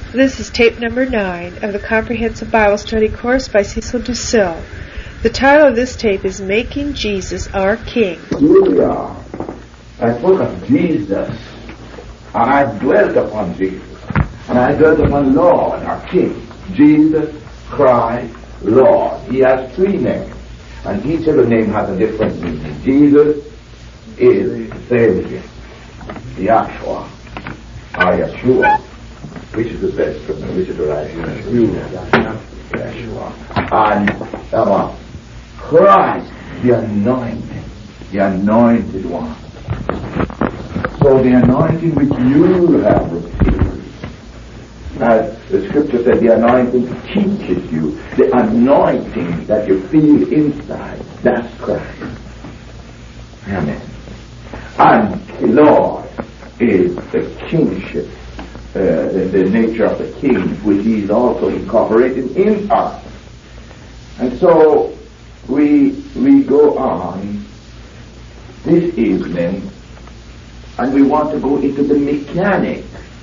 This is tape number 9 of the Comprehensive Bible Study course by Cecil DeSille. The title of this tape is Making Jesus Our King. Here we are. I spoke of Jesus, and I dwelt upon Jesus, and I dwelt upon Lord, our King. Jesus Christ, Lord. He has 3 names, and each of the names has a different meaning. Jesus is Savior, Yahshua, or Yeshua. Which is the best for me? Which is the right one? Yeshua. And Christ, the anointed one. So the anointing which you have received, as the scripture said, the anointing teaches you. The anointing that you feel inside, that's Christ. Amen. And the Lord is the kingship. The nature of the king, which he is also incorporated in us. And so we go on this evening, and we want to go into the mechanics.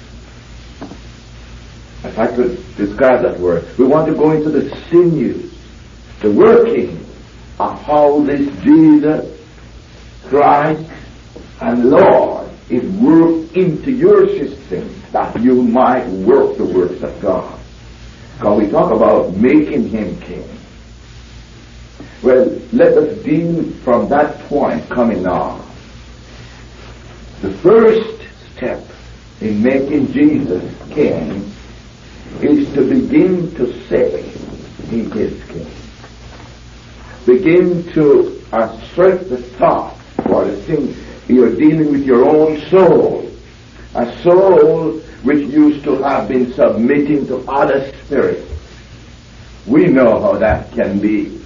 If I could describe that word, we want to go into the sinews, the working of how this Jesus Christ and Lord is worked into your system, that you might work the works of God. Because we talk about making him king. Well, let us deal from that point coming on. The first step in making Jesus king is to begin to say he is king. Begin to assert the thought, or the thing you're dealing with your own soul. A soul which used to have been submitting to other spirits. We know how that can be.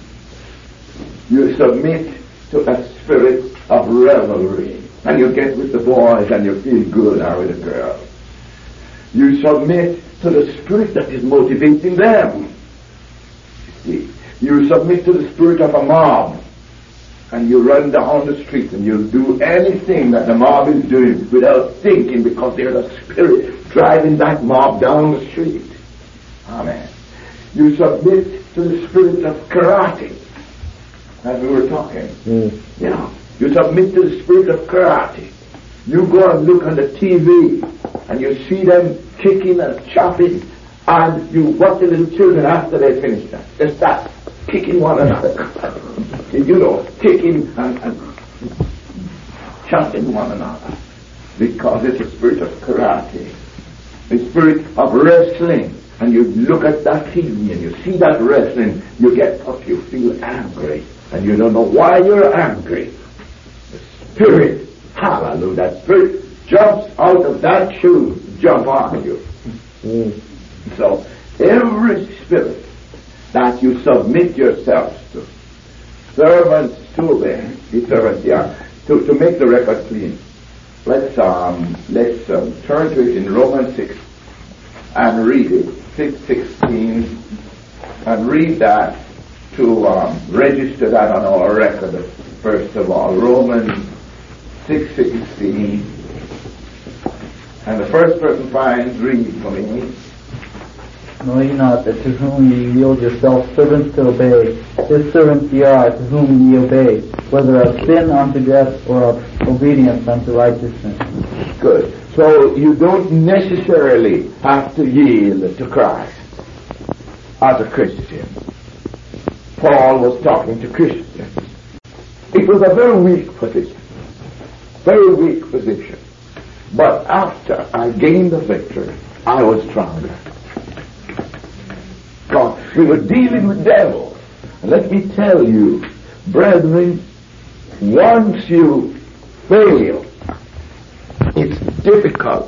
You submit to a spirit of revelry, and you get with the boys and you feel good, or with the girls. You submit to the spirit that is motivating them. You see, you submit to the spirit of a mob, and you run down the street and you do anything that the mob is doing without thinking, because there's a spirit driving that mob down the street. Amen. You submit to the spirit of karate, as we were talking. Yeah. You submit to the spirit of karate. You go and look on the TV and you see them kicking and chopping, and you watch the little children after they finish that. They start kicking one another. You know, kicking and chopping one another. Because it's a spirit of karate. The spirit of wrestling. And you look at that TV and you see that wrestling, you get up, you feel angry. And you don't know why you're angry. The spirit, hallelujah, that spirit jumps out of that shoe, jump on you. So, every spirit that you submit yourselves to, servants to obey, the servants, to make the record clean. Let's turn to it in Romans 6 and read it, 6:16, and read that to register that on our record. First of all, Romans 6:16, and the first person finds, read for me. Know ye not that to whom ye yield yourselves servants to obey, his servants ye are to whom ye obey, whether of sin unto death or of obedience unto righteousness. Good. So you don't necessarily have to yield to Christ as a Christian. Paul was talking to Christians. It was a very weak position. Very weak position. But after I gained the victory, I was stronger. God, we were dealing with devils. And let me tell you, brethren, once you fail, it's difficult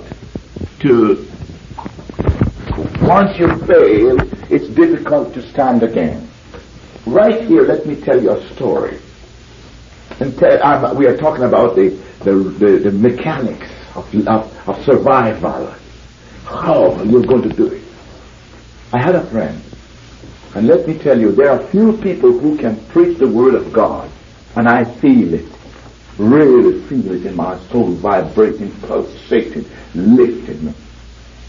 to stand again. Right here, let me tell you a story. And we are talking about the mechanics of survival. How you're going to do it. I had a friend, and let me tell you, there are few people who can preach the word of God, and I feel it, really feel it in my soul, vibrating, pulsating, lifting me.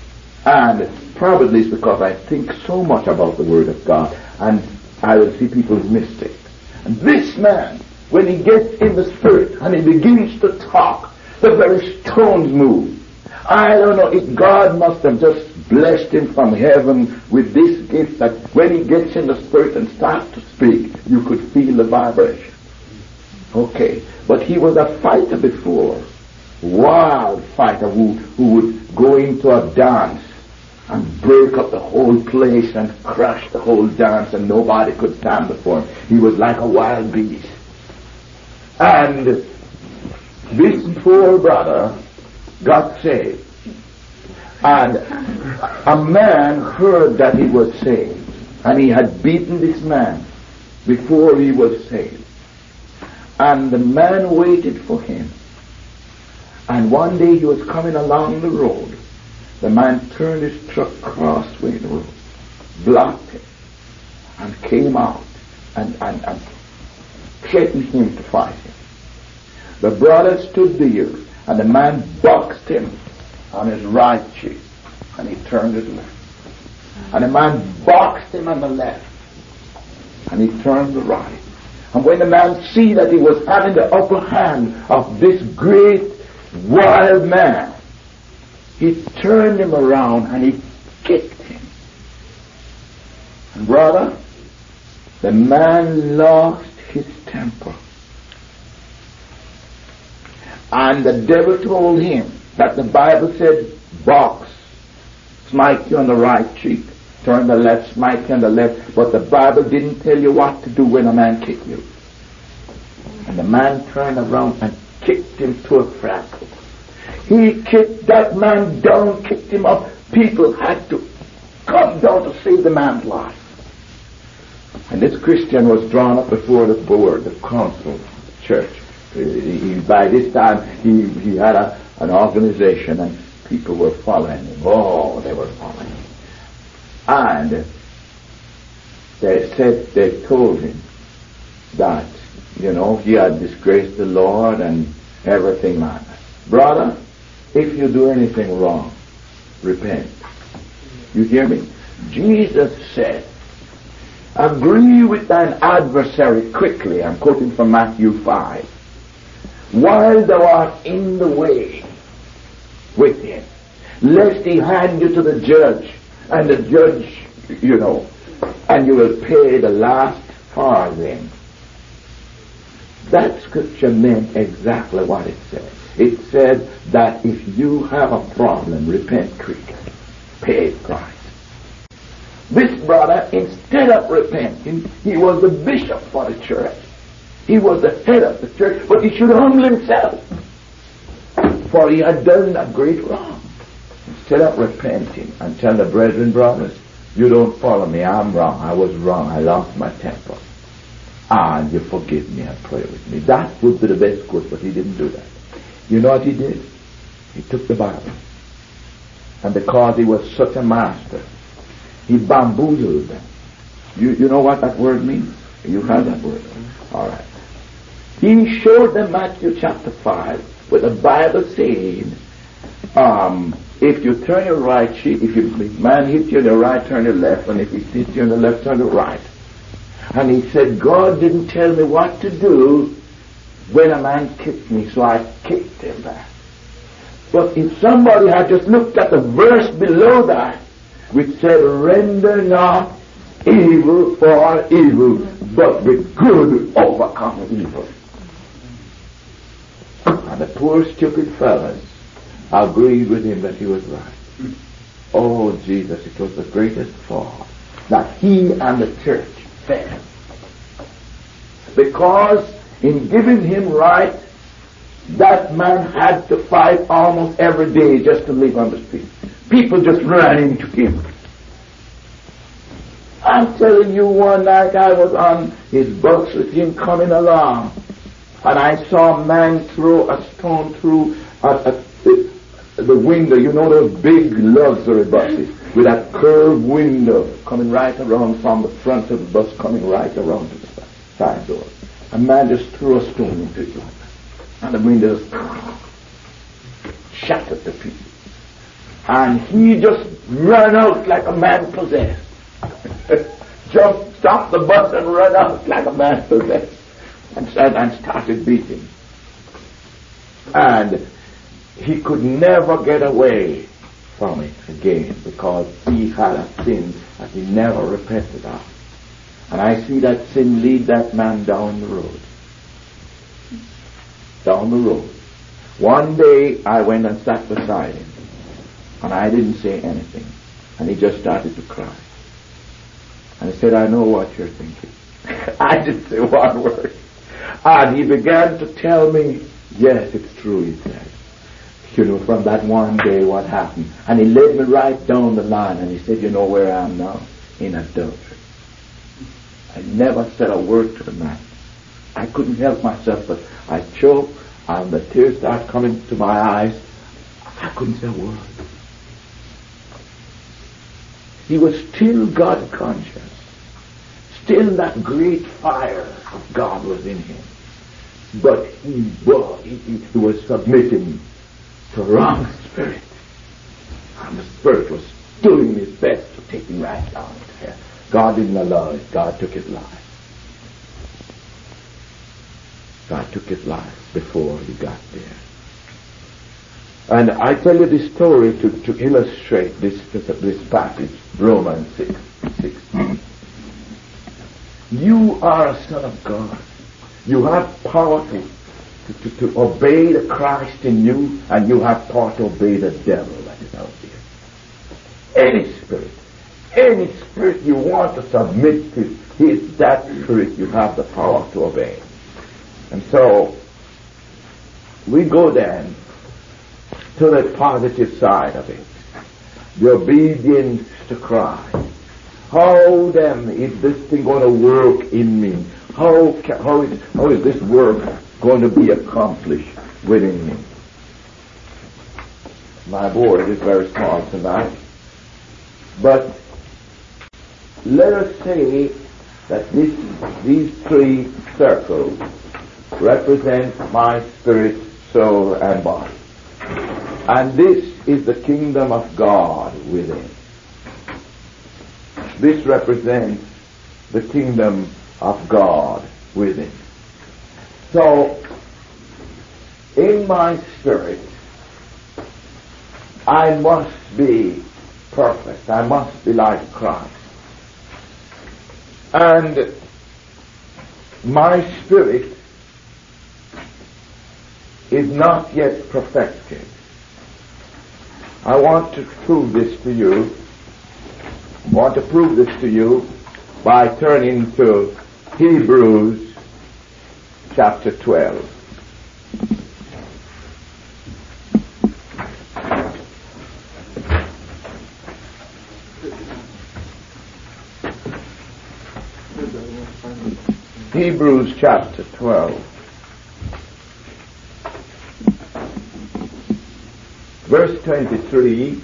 And probably it's because I think so much about the Word of God, and I will see people's mistakes. And this man, when he gets in the Spirit and he begins to talk, the very stones move. I don't know if God must have just blessed him from heaven with this gift that when he gets in the Spirit and starts to speak, you could feel the vibration. Okay, but he was a fighter before, wild fighter who would go into a dance and break up the whole place and crash the whole dance, and nobody could stand before him. He was like a wild beast. And this poor brother got saved. And a man heard that he was saved, and he had beaten this man before he was saved. And the man waited for him. And one day he was coming along the road. The man turned his truck crossway the road, blocked it, and came out and threatened him to fight him. The brother stood there, and the man boxed him on his right cheek, and he turned his left. And the man boxed him on the left, and he turned the right. And when the man see that he was having the upper hand of this great wild man, he turned him around and he kicked him. And brother, the man lost his temper. And the devil told him that the Bible said, box, smite you on the right cheek, turn the left, smite you on the left. But the Bible didn't tell you what to do when a man kicked you. And the man turned around and kicked him to a frazzle. He kicked that man down, kicked him up. People had to come down to save the man's life. And this Christian was drawn up before the board, the council, the church. By this time, he had an organization, and people were following him. Oh, they were following him. And they told him that, he had disgraced the Lord and everything like that. Brother, if you do anything wrong, repent. You hear me? Jesus said, agree with thine adversary quickly. I'm quoting from Matthew 5. While thou art in the way with him, lest he hand you to the judge, and the judge, and you will pay the last farthing. That scripture meant exactly what it said. It said that if you have a problem, repent quickly. Pay the price. This brother, instead of repenting, he was the bishop for the church. He was the head of the church, but he should humble himself, for he had done a great wrong. Instead of repenting and tell the brethren, brothers, you don't follow me, I'm wrong, I was wrong, I lost my temper, and you forgive me and pray with me. That would be the best course, but he didn't do that. You know what he did? He took the Bible, and because he was such a master, he bamboozled them. You know what that word means? You heard that word? All right. He showed them Matthew chapter 5, where the Bible saying, if you turn your right cheek, if man hits you on the right, turn your left, and if he hits you on the left, turn the right. And he said, God didn't tell me what to do when a man kicked me, so I kicked him back. But if somebody had just looked at the verse below that, which said, render not evil for evil, but with good overcome evil. And the poor stupid fellows agreed with him that he was right. Oh, Jesus, it was the greatest fall that he and the church failed. Because in giving him right, that man had to fight almost every day just to live on the street. People just ran into him. I'm telling you, one night I was on his bus with him coming along, and I saw a man throw a stone through the window. You know those big luxury buses with that curved window coming right around from the front of the bus, coming right around to the side door. A man just threw a stone into it like that, and the window shattered to pieces. And he just ran out like a man possessed. Just stopped the bus and ran out like a man possessed. And started beating. And he could never get away from it again because he had a sin that he never repented of. And I see that sin lead that man down the road. Down the road. One day I went and sat beside him. And I didn't say anything. And he just started to cry. And he said, I know what you're thinking. I didn't say one word. And he began to tell me, yes, it's true, he said. You know, from that one day what happened. And he led me right down the line and he said, you know where I am now? In adultery. I never said a word to the man. I couldn't help myself, but I choked and the tears started coming to my eyes. I couldn't say a word. He was still God conscious. Still that great fire of God was in him. But he was submitting to wrong spirit. And the spirit was doing his best to take him right down to hell. God didn't allow it. God took his life. God took his life before he got there. And I tell you this story to illustrate this passage, Romans 6:16. You are a son of God. You have power to obey the Christ in you, and you have power to obey the devil that is out there. Any spirit you want to submit to, is that spirit you have the power to obey. And so, we go then to the positive side of it. The obedience to Christ. How then is this thing going to work in me? How is this work going to be accomplished within me? My board is very small tonight. But let us say that these three circles represent my spirit, soul, and body. And this is the kingdom of God within. This represents the kingdom of God within. So, in my spirit, I must be perfect. I must be like Christ. And my spirit is not yet perfected. I want to prove this to you. I want to prove this to you by turning to Hebrews chapter 12. Hebrews chapter 12. Verse 23.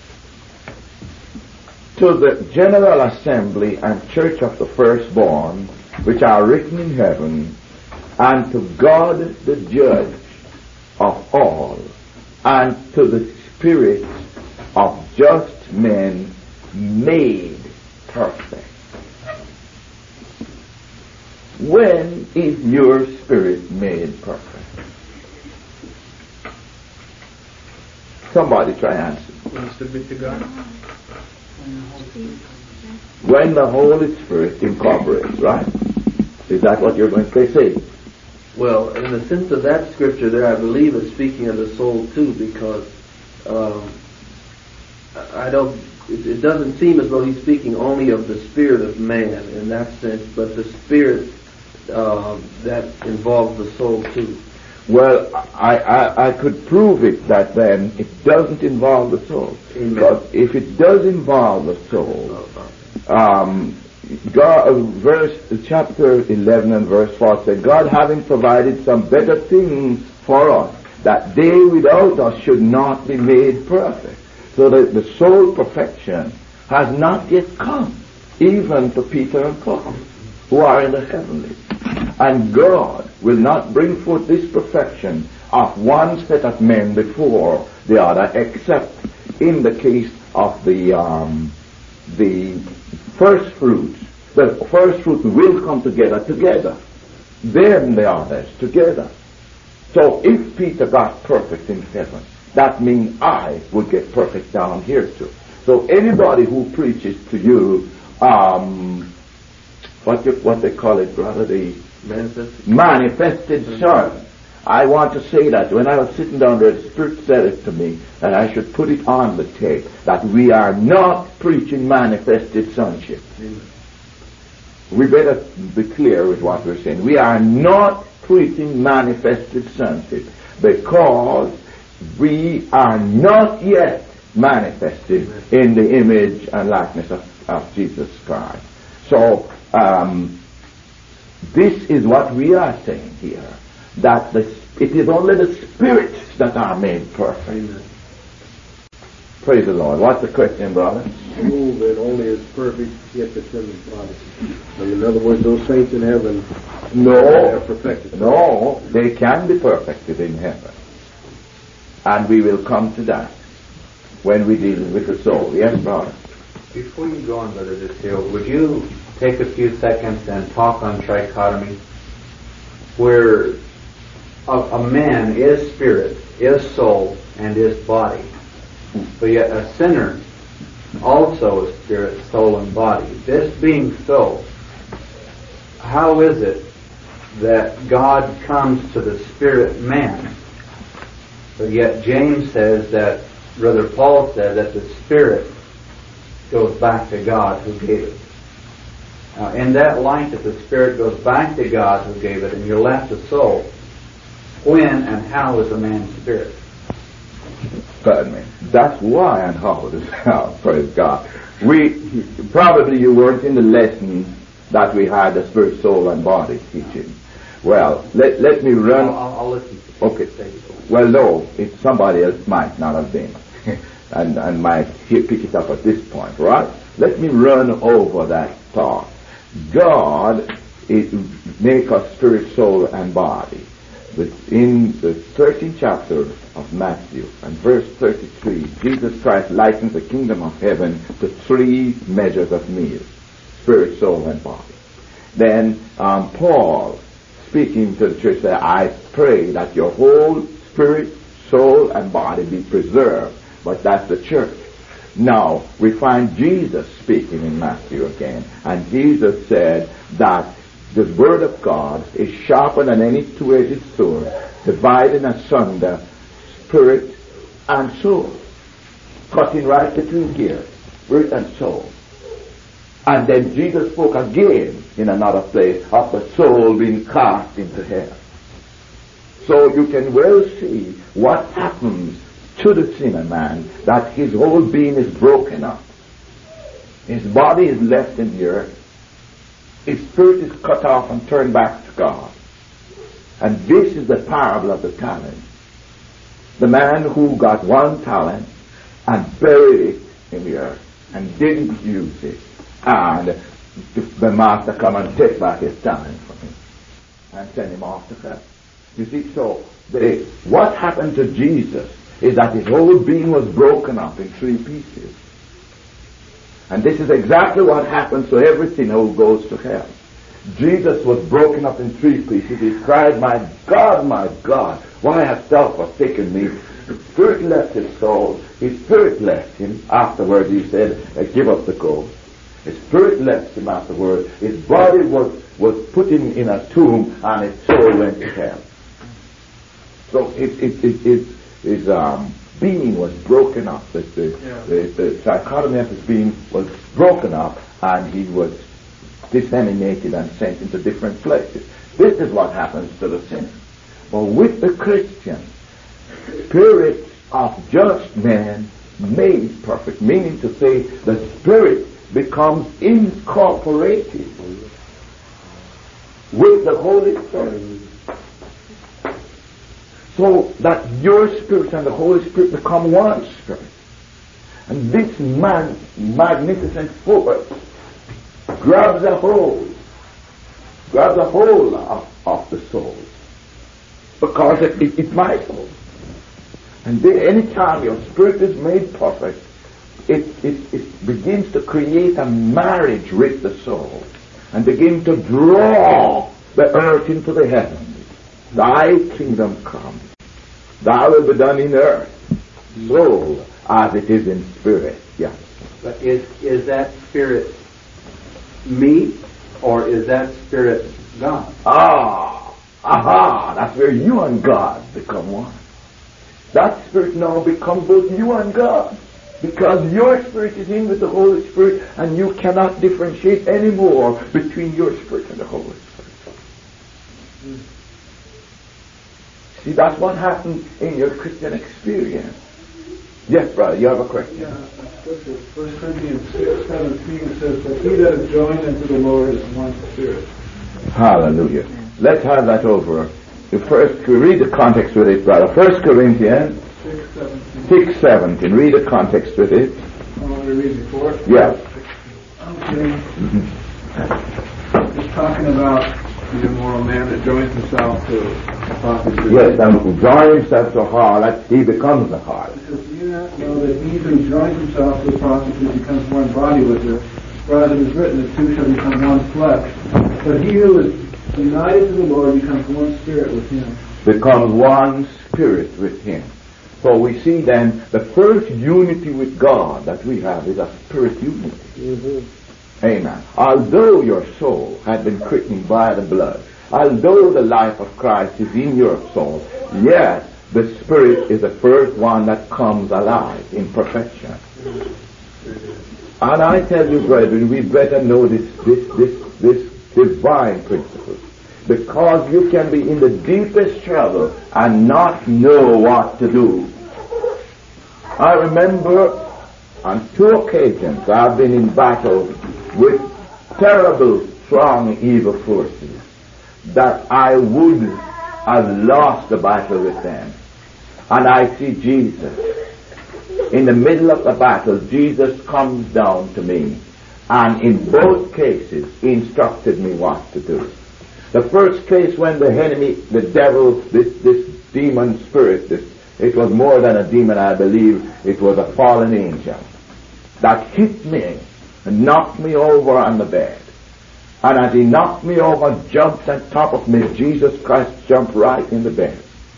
To the general assembly and church of the firstborn, which are written in heaven, and to God the judge of all, and to the spirits of just men made perfect. When is your spirit made perfect? Somebody try answer. Submit to God. When the Holy Spirit incorporates, right? Is that what you're going to say? Well, in the sense of that scripture there, I believe it's speaking of the soul too, because it doesn't seem as though he's speaking only of the spirit of man in that sense, but the spirit that involves the soul too. Well, I could prove it that then it doesn't involve the soul. Amen. Because if it does involve the soul, chapter 11 and verse 4 said, God having provided some better things for us, that they without us should not be made perfect. So that the soul perfection has not yet come, even to Peter and Paul, who are in the heavenlies. And God will not bring forth this perfection of one set of men before the other, except in the case of the first fruits, the first fruit will come together. Then the others together. So if Peter got perfect in heaven, that means I would get perfect down here too. So anybody who preaches to you, what they call it, brother, the manifested Son. I want to say that when I was sitting down there, the Spirit said it to me that I should put it on the tape that we are not preaching manifested sonship. We better be clear with what we're saying. We are not preaching manifested sonship because we are not yet manifested in the image and likeness of Jesus Christ. So this is what we are saying here, that it is only the spirits that are made perfect. Amen. Praise the Lord. What's the question, brother? Rule that only is perfect yet it's in the body. In other words, those saints in heaven are perfected. No, they can be perfected in heaven. And we will come to that when we deal with the soul. Yes, brother? Before you go on, Brother Distil, would you take a few seconds and talk on trichotomy, where a man is spirit, is soul, and is body, but yet a sinner also is spirit, soul, and body. This being so, how is it that God comes to the spirit man, but yet James says that, Brother Paul said that the spirit goes back to God who gave it. Now, in that light that the spirit goes back to God who gave it, and you're left a soul, when and how is a man's spirit? Pardon me. That's why and how it is how. Praise God. Probably you weren't in the lesson that we had the spirit, soul, and body teaching. Well, let me run. I'll listen. Okay. Well, no, somebody else might not have been, and might pick it up at this point, right? Let me run over that thought. God make us spirit, soul, and body. But in the 13th chapter of Matthew and verse 33, Jesus Christ likens the kingdom of heaven to 3 measures of meal: spirit, soul, and body. Then Paul, speaking to the church, said, I pray that your whole spirit, soul, and body be preserved. But that's the church. Now, we find Jesus speaking in Matthew again, and Jesus said that the word of God is sharper than any two-edged sword, dividing asunder spirit and soul, cutting right between here, spirit and soul. And then Jesus spoke again in another place of the soul being cast into hell. So you can well see what happens to the sinner man, that his whole being is broken up. His body is left in the earth. His spirit is cut off and turned back to God. And this is the parable of the talent. The man who got 1 talent and buried it in the earth and didn't use it. And the master come and take back his talent from him and send him off to hell. You see, so what happened to Jesus is that his whole being was broken up in 3 pieces. And this is exactly what happens to every sinner who goes to hell. Jesus was broken up in 3 pieces. He cried, my God, why hast thou forsaken me? His spirit left his soul. His spirit left him. Afterwards he said, give up the ghost. His spirit left him afterwards. His body was put in a tomb, and his soul went to hell. So his being was broken up. The dichotomy of his being was broken up, and he was disseminated and sent into different places. This is what happens to the sinner. But with the Christian, spirit of just man made perfect, meaning to say the spirit becomes incorporated with the Holy Spirit. So that your spirit and the Holy Spirit become one spirit. And this magnificent force grabs a hold of the soul. Because it's my soul. And anytime your spirit is made perfect, it begins to create a marriage with the soul and begin to draw the earth into the heavens. Thy kingdom come. Thy will be done in earth, soul, as it is in spirit. Yes. But is that spirit me, or is that spirit God? That's where you and God become one. That spirit now becomes both you and God, because your spirit is in with the Holy Spirit, and you cannot differentiate anymore between your spirit and the Holy Spirit. See, that's what happens in your Christian experience. Yes, brother, you have a question? Yeah, Scripture, 1 Corinthians 6:17 says that he that is joined unto the Lord is one spirit. Hallelujah. Let's have that over. First, read the context with it, brother. 1 Corinthians 6:17. Read the context with it. I want to read before. Yeah. Okay. Just talking about the immoral man that joins himself to prostitute. Yes, and join himself to a harlot, he becomes a harlot. Because do you not know that he who joins himself to a prostitute becomes one body with her? For as it is written, the two shall become one flesh. But he who is united to the Lord becomes one spirit with him. Becomes one spirit with him. So we see then the first unity with God that we have is a spirit unity. Mm-hmm. Amen. Although your soul had been quickened by the blood, although the life of Christ is in your soul, yet the spirit is the first one that comes alive in perfection. And I tell you, brethren, we better know this divine principle, because you can be in the deepest trouble and not know what to do. I remember on 2 occasions I've been in battle with terrible, strong, evil forces that I would have lost the battle with them. And I see Jesus. In the middle of the battle, Jesus comes down to me, and in both cases he instructed me what to do. The first case, when the enemy, the devil, this demon spirit, it was more than a demon, I believe, it was a fallen angel that hit me and knocked me over on the bed. And as he knocked me over, jumped on top of me, Jesus Christ jumped right in the bed.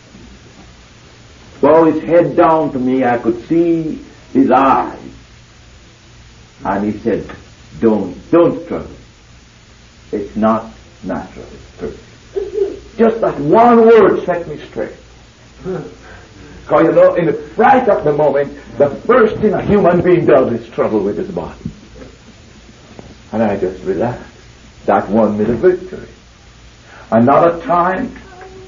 Bowed his head down to me, I could see his eyes. And he said, don't struggle. It's not natural, it's spiritual. Just that one word set me straight. Because you know, in the fright of the moment, the first thing a human being does is struggle with his body. And I just relaxed. That won me the victory. Another time,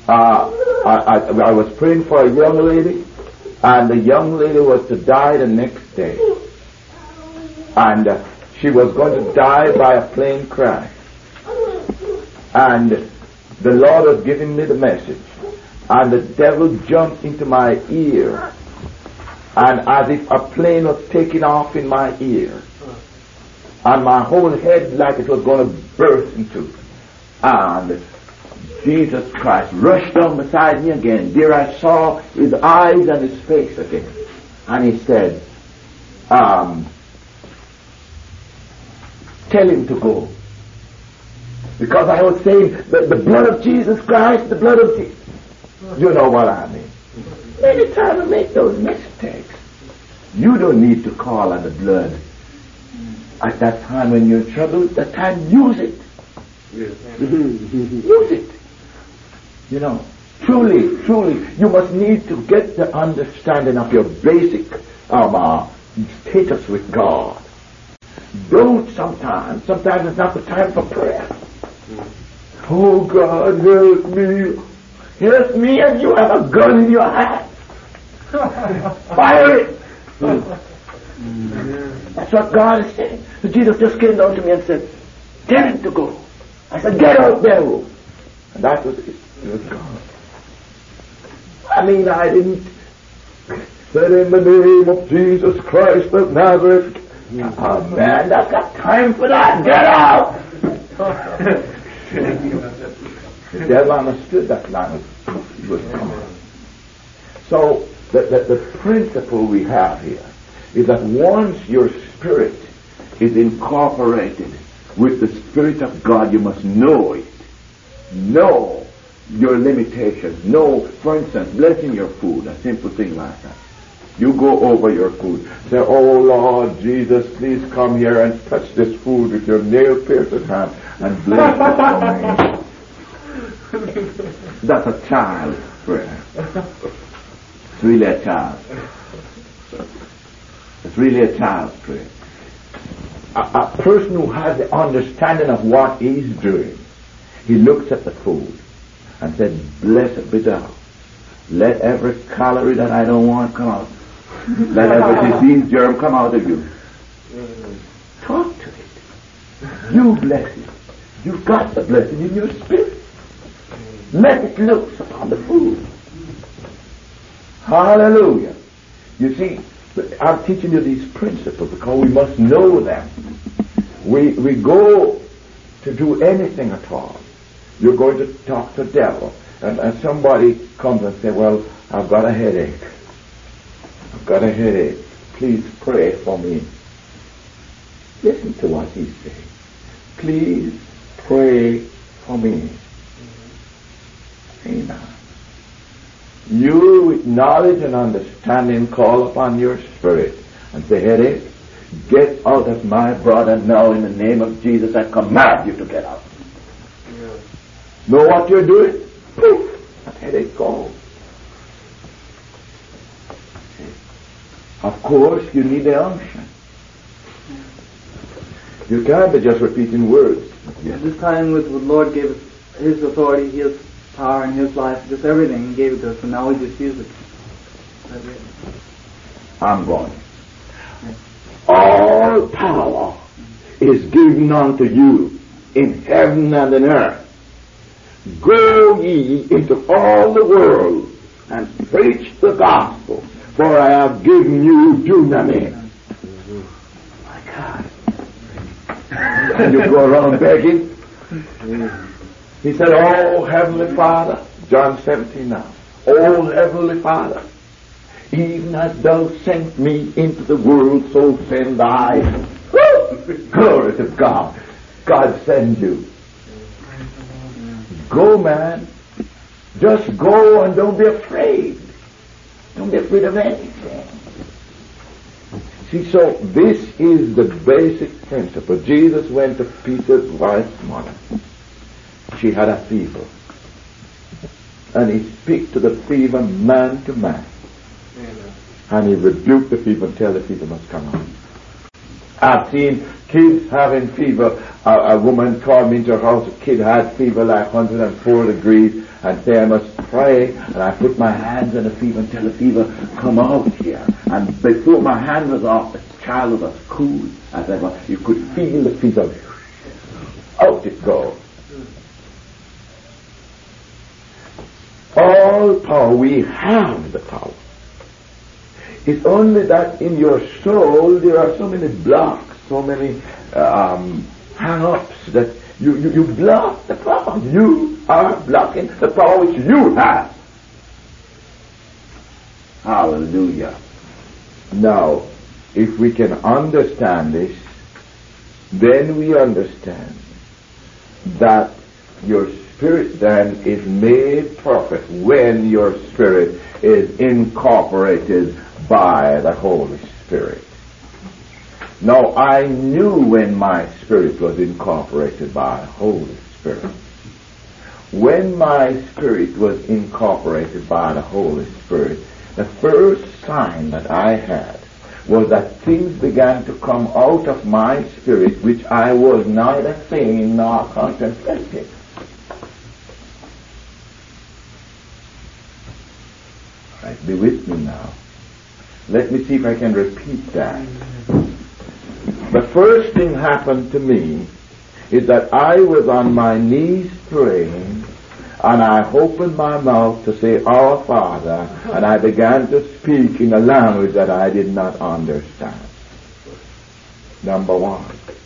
I was praying for a young lady, and the young lady was to die the next day. And she was going to die by a plane crash. And the Lord was giving me the message. And the devil jumped into my ear. And as if a plane was taking off in my ear. And my whole head like it was going to burst into. And Jesus Christ rushed down beside me again. There I saw his eyes and his face again. And he said, tell him to go. Because I was saying, the blood of Jesus Christ, the blood of Jesus. You know what I mean. Anytime you make those mistakes, you don't need to call on the blood. At that time when you're in trouble, that time use it. Use it. You know, truly, you must need to get the understanding of your basic status with God. Don't sometimes it's not the time for prayer. Oh God, help me. Help me, and you have a gun in your hand. Fire it. That's what God is saying. So Jesus just came down to me and said, tell him to go. I said, get out there. And that was it. It was God. I mean, I didn't say in the name of Jesus Christ of Nazareth. Oh man, that's got time for that. Get out. The devil understood that language. He was coming. So the principle we have here is that once your spirit is incorporated with the Spirit of God, you must know it. Know your limitations. Know, for instance, blessing your food, a simple thing like that. You go over your food. Say, oh Lord Jesus, please come here and touch this food with your nail-pierced hand and bless it for me. That's a child's prayer. It's really a child's prayer. It's really a child's prayer. A person who has the understanding of what he's doing, he looks at the food and said, blessed be thou. Let every calorie that I don't want come out. Let every disease germ come out of you. Talk to it. You bless it. You've got the blessing in your spirit. Let it look upon the food. Hallelujah. You see, I'm teaching you these principles because we must know them. We go to do anything at all. You're going to talk to the devil. And somebody comes and says, well, I've got a headache. I've got a headache. Please pray for me. Listen to what he's saying. Please pray for me. Amen. You, with knowledge and understanding, call upon your spirit and say, headache, get out of my brother now in the name of Jesus. I command you to get out. Yeah. Know what you're doing? Poof! That headache goes. Of course, you need the unction. You can't be just repeating words. Yes. This time with the Lord gave us His authority, His power in His life, just everything He gave it to us, and now we just use it. I'm going. All power is given unto you in heaven and in earth. Go ye into all the world and preach the gospel, for I have given you dunamis. My God. And you go around begging. He said, oh, Heavenly Father, John 17 now, oh, Heavenly Father, even as thou sent me into the world, so send I. Glory to God. God sends you. Go, man. Just go and don't be afraid. Don't be afraid of anything. See, so this is the basic principle. Jesus went to Peter's wife's mother. She had a fever. And he speak to the fever man to man. Amen. And he rebuked the fever and tell the fever must come out. I've seen kids having fever. A woman called me into her house. A kid had fever like 104 degrees and say I must pray. And I put my hands on the fever and tell the fever come out here. And before my hand was off, the child was cool as ever. You could feel the fever. Out it goes. All power, we have the power. It's only that in your soul there are so many blocks, so many hang-ups that you block the power. You are blocking the power which you have. Hallelujah. Now, if we can understand this, then we understand that your spirit then is made perfect when your spirit is incorporated by the Holy Spirit. Now, I knew when my spirit was incorporated by the Holy Spirit. When my spirit was incorporated by the Holy Spirit, the first sign that I had was that things began to come out of my spirit which I was neither saying nor contemplating. Right, be with me now. Let me see if I can repeat that. The first thing happened to me is that I was on my knees praying, and I opened my mouth to say, Our Father, and I began to speak in a language that I did not understand. Number one.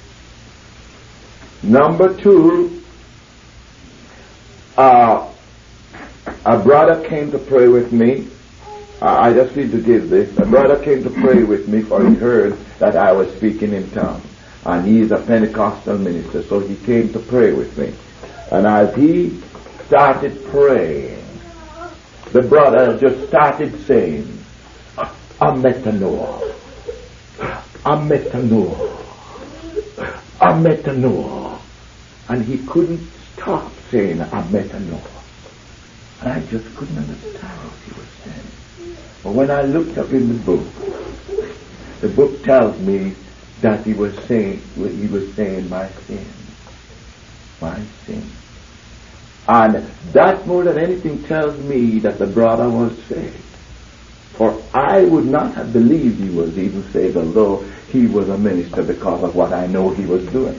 Number two, a brother came to pray with me, I just need to give this. A brother came to pray with me, for he heard that I was speaking in tongues. And he is a Pentecostal minister, so he came to pray with me. And as he started praying, the brother just started saying, Ametanoah, Ametanoah, Ametanoah. And he couldn't stop saying Ametanoah. And I just couldn't understand what he was saying. But when I looked up in the book tells me that he was saying my sin. My sin. And that more than anything tells me that the brother was saved. For I would not have believed he was even saved, although he was a minister, because of what I know he was doing.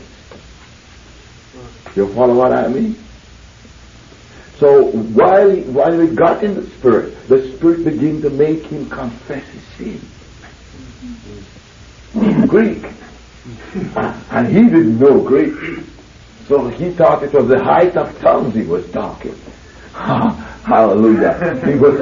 You follow what I mean? So while we got in the Spirit began to make him confess his sin. In Greek. And he didn't know Greek. So he thought it was the height of tongues he was talking. Hallelujah. He was,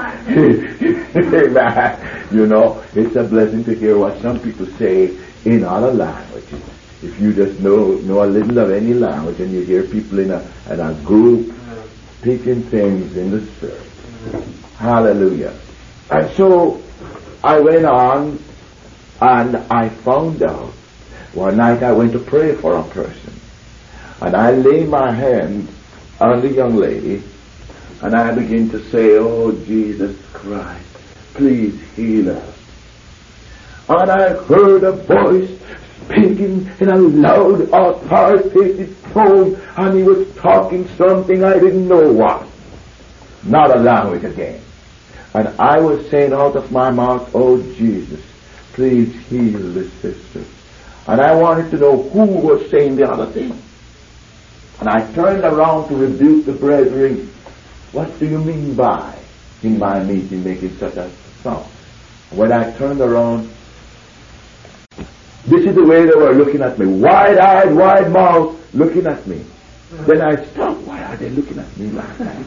you know, it's a blessing to hear what some people say in other languages. If you just know a little of any language and you hear people in a group speaking things in the Spirit. Hallelujah. And so I went on and I found out one night I went to pray for a person. And I laid my hand on the young lady and I began to say, oh Jesus Christ, please heal her. And I heard a voice speaking in a loud, authoritative tone, and he was talking something I didn't know what. Not a language again. And I was saying out of my mouth, oh Jesus, please heal this sister. And I wanted to know who was saying the other thing. And I turned around to rebuke the brethren. What do you mean by, in my meeting, making such a sound? When I turned around, this is the way they were looking at me. Wide-eyed, wide-mouthed, looking at me. Then I stopped. Why are they looking at me like that?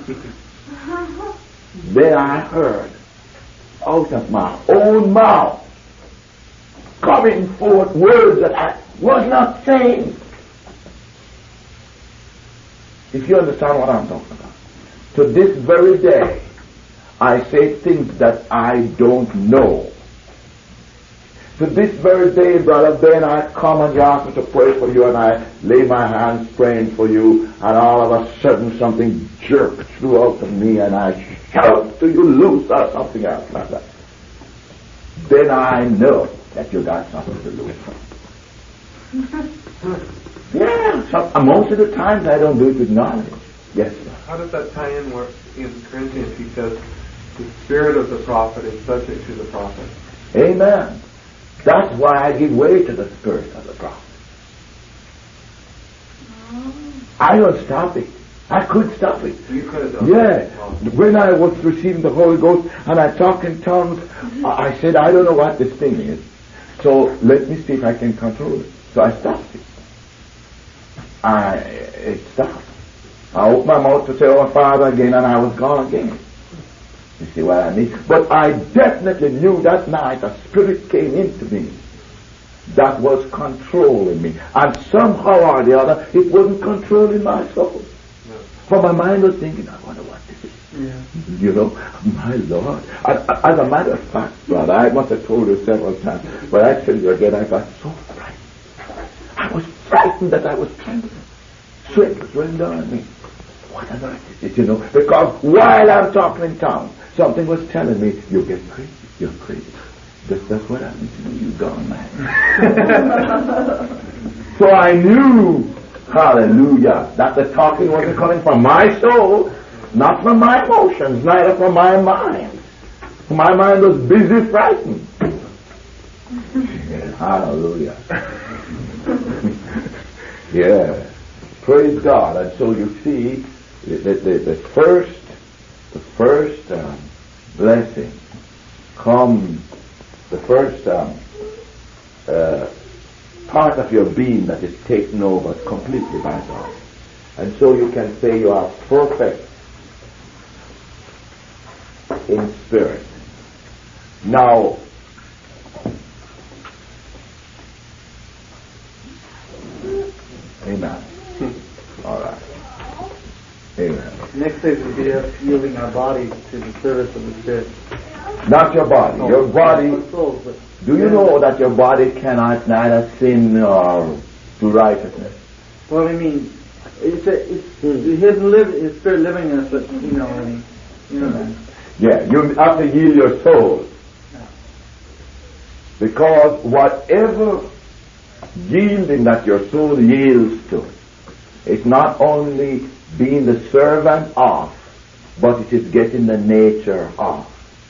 Then I heard, out of my own mouth, coming forth words that I was not saying. If you understand what I'm talking about. To this very day, I say things that I don't know. To this very day, Brother Ben, I come and you ask me to pray for you, and I lay my hands praying for you, and all of a sudden something jerked through out of me, and I shout to you loose, or something else like that. Then I know that you got something to lose. Yeah, so most of the times I don't do it with knowledge. Yes, sir. How does that tie in where in Corinthians he says the spirit of the prophet is subject to the prophet? Amen. That's why I give way to the spirit of the prophet. I don't stop it. I could stop it. You could have done yeah. When I was receiving the Holy Ghost and I talk in tongues, I said, I don't know what this thing is. So let me see if I can control it. So I stopped it. It stopped. I opened my mouth to say, oh Father, again, and I was gone again. You see what I mean? But I definitely knew that night a spirit came into me that was controlling me. And somehow or the other, it wasn't controlling my soul. No. For my mind was thinking, I wonder what this is. Yeah. You know, my Lord. As a matter of fact, brother, I must have told you several times, but I tell you again, I got so frightened. I was frightened that I was trembling. Sweat was running down me. What on earth is it, you know? Because while I'm talking in tongues, something was telling me, you get crazy, you're crazy. That's what happened to you, gone mad. So I knew, hallelujah, that the talking wasn't coming from my soul, not from my emotions, neither from my mind. My mind was busy frightened. Yeah, hallelujah. Yeah. Praise God. And so you see, the first blessing comes, the first part of your being that is taken over completely by God. And so you can say you are perfect in spirit. Now, amen. All right. Amen. Next stage would be us yielding our bodies to the service of the Spirit. Not your body. Your body. Souls, but Do you know that your body cannot neither sin nor do righteousness? well, I mean, it's His Spirit living in us, but you know, I mean, you know that. Yeah, you have to yield your soul. Because whatever yielding that your soul yields to, it's not only being the servant of, but it is getting the nature of.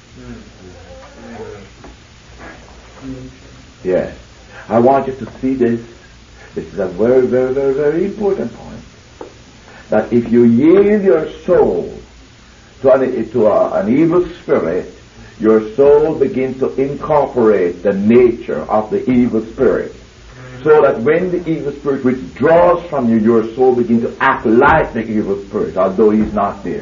Yes. I want you to see this. This is a very, very, very, very important point. That if you yield your soul to an evil spirit, your soul begins to incorporate the nature of the evil spirit. So that when the evil spirit withdraws from you, your soul begins to act like the evil spirit, although he's not there.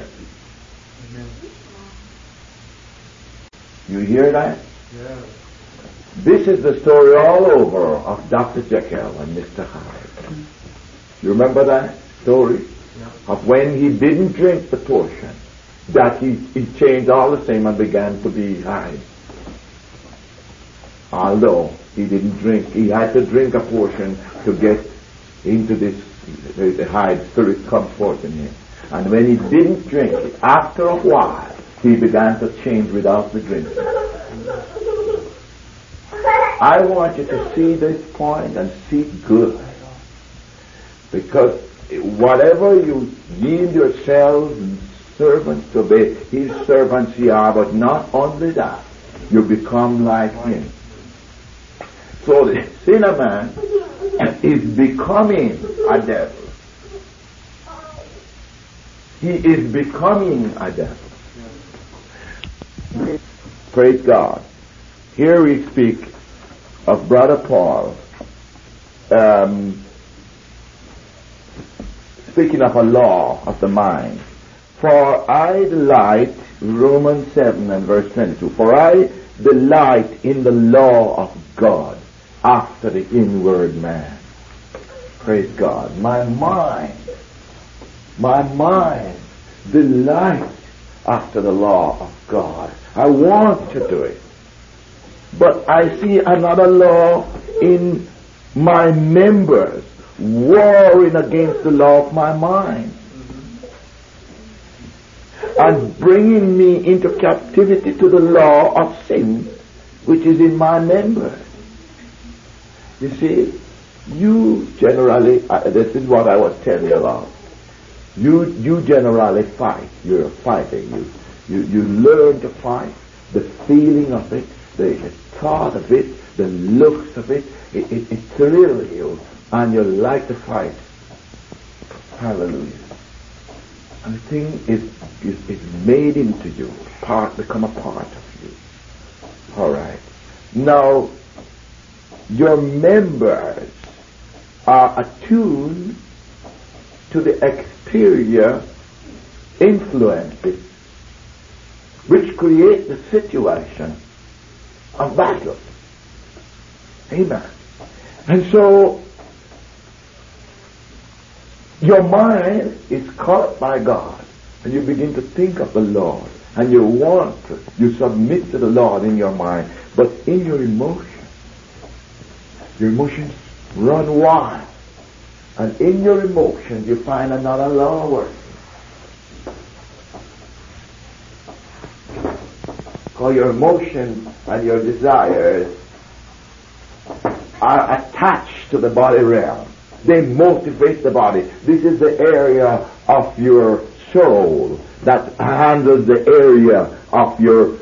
You hear that? Yeah. This is the story all over of Dr. Jekyll and Mr. Hyde. You remember that story? Yeah. Of when he didn't drink the potion, that he changed all the same and began to be Hyde. Although he didn't drink, he had to drink a portion to get into this, the Hyde spirit comes forth in him. And when he didn't drink it, after a while, he began to change without the drinking. I want you to see this point and see good. Because whatever you yield yourselves and servants to obey, his servants ye are, but not only that, you become like him. So the sinner man is becoming a devil. He is becoming a devil. Praise God. Here we speak of Brother Paul, speaking of a law of the mind. For I delight, Romans 7 and verse 22, for I delight in the law of God after the inward man. Praise God. My mind delights after the law of God. I want to do it. But I see another law in my members warring against the law of my mind. And bringing me into captivity to the law of sin, which is in my members. You see, you generally, this is what I was telling you about. You generally fight. You're fighting. You learn to fight. The feeling of it, the thought of it, the looks of it, it thrills you, and you like to fight. Hallelujah. And the thing is made into you, become a part of you. All right. Now, your members are attuned to the exterior influences which create the situation of battle. Amen. And so, your mind is caught by God, and you begin to think of the Lord, and you submit to the Lord in your mind, but in your emotions run wild, and in your emotions you find another law working. Because your emotions and your desires are attached to the body realm. They motivate the body. This is the area of your soul that handles the area of your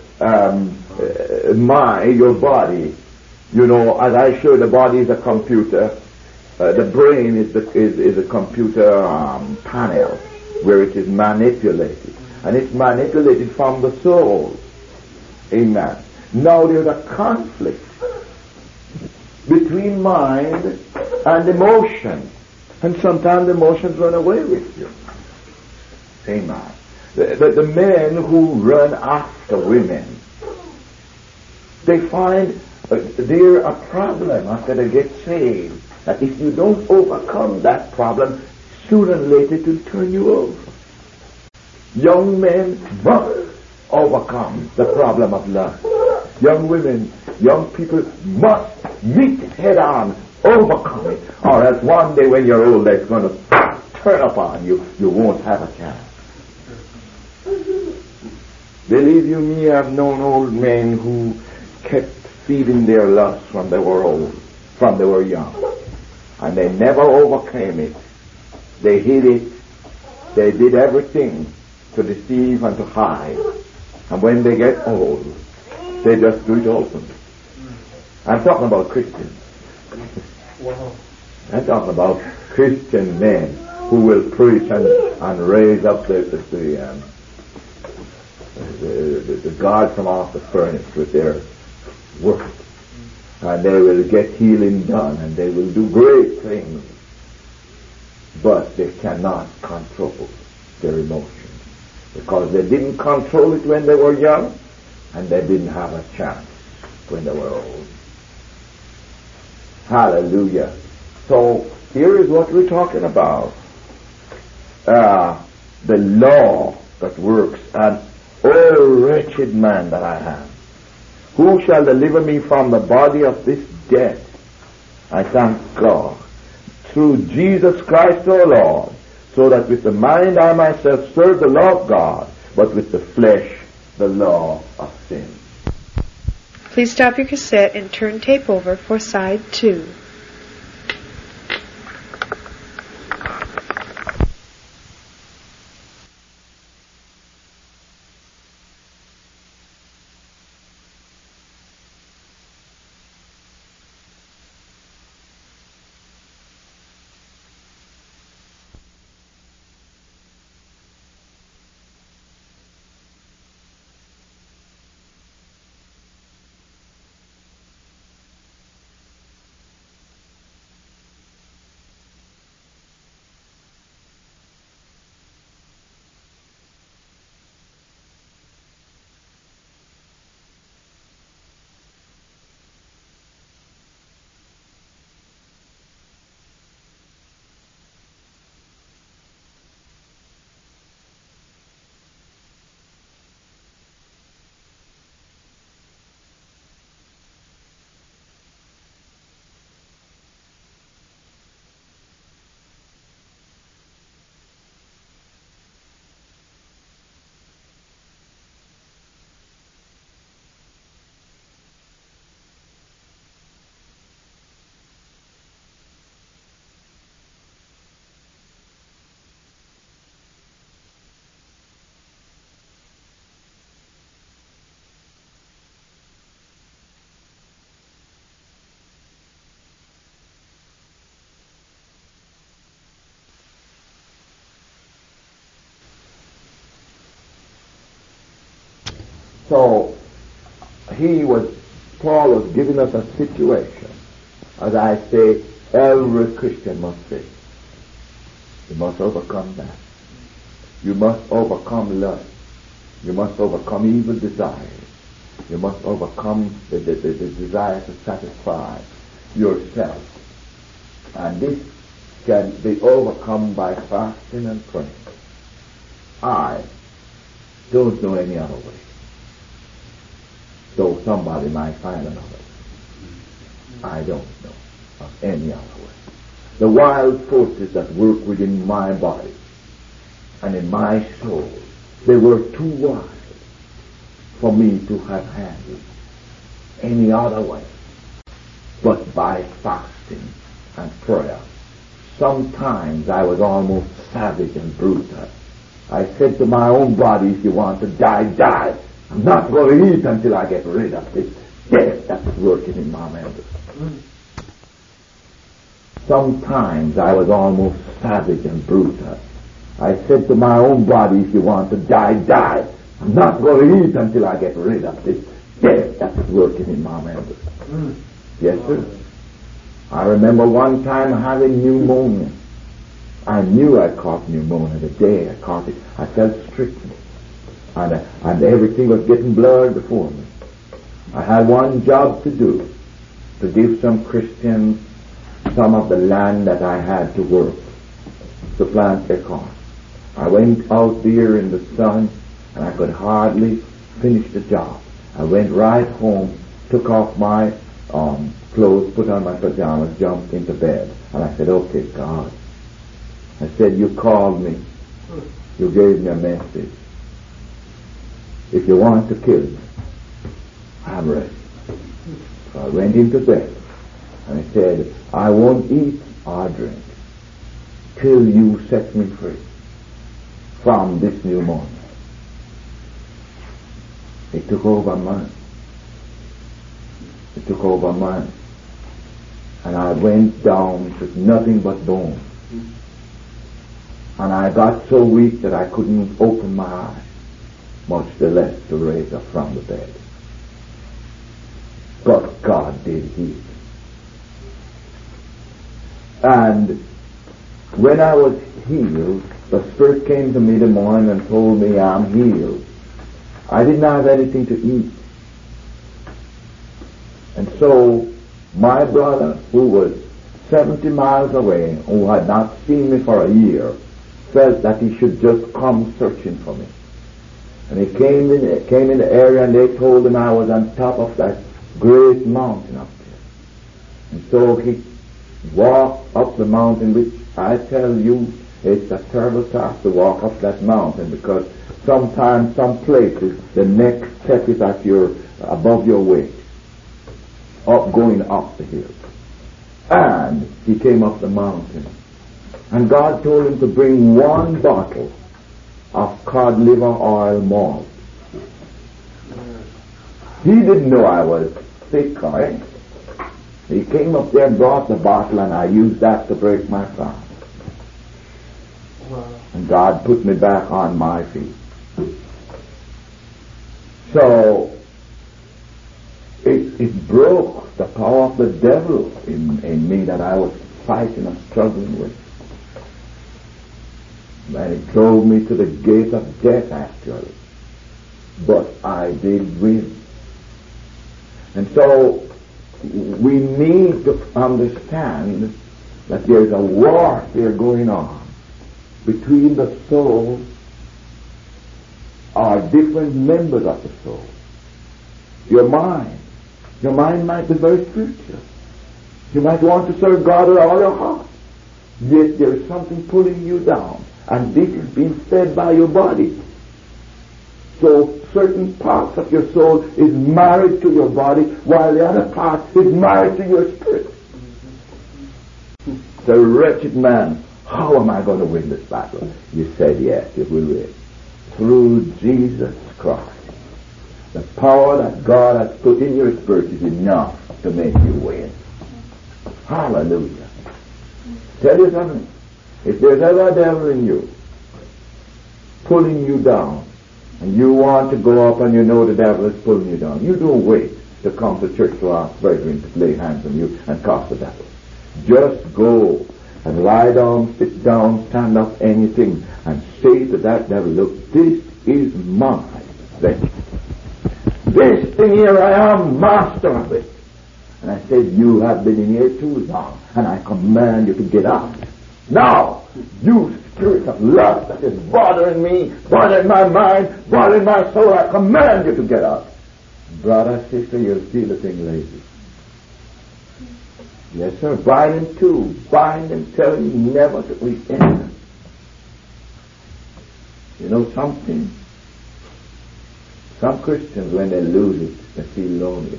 mind, your body. You know, as I showed, the body is a computer. The brain is a computer panel where it is manipulated. And it's manipulated from the soul. Amen. Now there's a conflict between mind and emotion. And sometimes emotions run away with you. Amen. The men who run after women, they find there a problem after they get saved. That if you don't overcome that problem, sooner or later it will turn you over. Young men must overcome the problem of lust. Young women, young people must meet it head on, overcome it, or else one day when you're old, it's going to turn upon you. You won't have a chance. Believe you me, I've known old men who kept feeding their lust from they were old, from they were young. And they never overcame it. They hid it. They did everything to deceive and to hide. And when they get old, they just do it open. I'm talking about Christians. I'm talking about Christian men who will preach and raise up the God from off the furnace with their work. And they will get healing done and they will do great things. But they cannot control their emotions. Because they didn't control it when they were young and they didn't have a chance when they were old. Hallelujah. So here is what we're talking about. The law that works. And oh, wretched man that I am, who shall deliver me from the body of this death? I thank God through Jesus Christ our Lord, so that with the mind I myself serve the law of God, but with the flesh the law of sin. Please stop your cassette and turn tape over for side 2. So Paul was giving us a situation, as I say, every Christian must face. You must overcome that. You must overcome lust. You must overcome evil desires. You must overcome the desire to satisfy yourself. And this can be overcome by fasting and praying. I don't know any other way. Though somebody might find another way. I don't know of any other way. The wild forces that work within my body and in my soul, they were too wild for me to have handled any other way but by fasting and prayer. Sometimes I was almost savage and brutal. I said to my own body, if you want to die, die. I'm not going to eat until I get rid of this death that's working in my members. Sometimes I was almost savage and brutal. I said to my own body, if you want to die, die. I'm not going to eat until I get rid of this death that's working in my members. Yes, sir. I remember one time having pneumonia. I knew I caught pneumonia the day I caught it. I felt stricken. And everything was getting blurred before me. I had one job to do, to give some Christians some of the land that I had to work, to plant their corn. I went out there in the sun, and I could hardly finish the job. I went right home, took off my clothes, put on my pajamas, jumped into bed, and I said, okay, God. I said, you called me. You gave me a message. If you want to kill me, I'm ready. So I went into bed, and I said, I won't eat or drink till you set me free from this new morning. It took over mine. It took over mine. And I went down to nothing but bone. And I got so weak that I couldn't open my eyes, much the less to raise up from the bed. But God did heal. And when I was healed, the Spirit came to me the morning and told me I'm healed. I didn't have anything to eat. And so my brother, who was 70 miles away, who had not seen me for a year, felt that he should just come searching for me. And he came in the area, and they told him I was on top of that great mountain up there. And so he walked up the mountain, which I tell you, it's a terrible task to walk up that mountain, because sometimes, some places, the next step is at above your waist, going up the hill. And he came up the mountain, and God told him to bring 1 bottle of cod liver oil malt. He didn't know I was sick, right? He came up there and brought the bottle, and I used that to break my fast. And God put me back on my feet. So it broke the power of the devil in me that I was fighting and struggling with. And it drove me to the gate of death, actually. But I did win. And so we need to understand that there's a warfare going on between the soul or different members of the soul. Your mind might be very spiritual. You might want to serve God with all your heart. Yet there is something pulling you down, and this is being fed by your body. So certain parts of your soul is married to your body, while the other part is married to your spirit. The wretched man, how am I going to win this battle? You said yes, you will win. Through Jesus Christ. The power that God has put in your spirit is enough to make you win. Hallelujah. Tell you something. If there's ever a devil in you pulling you down, and you want to go up and you know the devil is pulling you down, you don't wait to come to church to ask brethren to lay hands on you and cast the devil. Just go and lie down, sit down, stand up, anything, and say to that devil, look, this is my vengeance. This thing here, I am master of it. And I said, you have been in here too long, and I command you to get out. Now, you spirit of lust that is bothering me, bothering my mind, bothering my soul, I command you to get out. Brother, sister, you'll see the thing lazy. Yes, sir. Bind him too. Bind him, tell him never to eat anything. You know something? Some Christians, when they lose it, they feel lonely.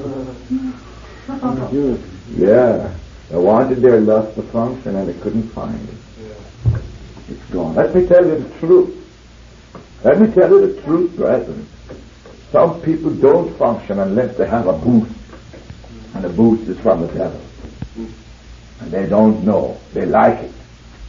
Yeah. They wanted their lust to function and they couldn't find it. It's gone. Let me tell you the truth. Let me tell you the truth, brethren. Some people don't function unless they have a boost. And the boost is from the devil. And they don't know. They like it.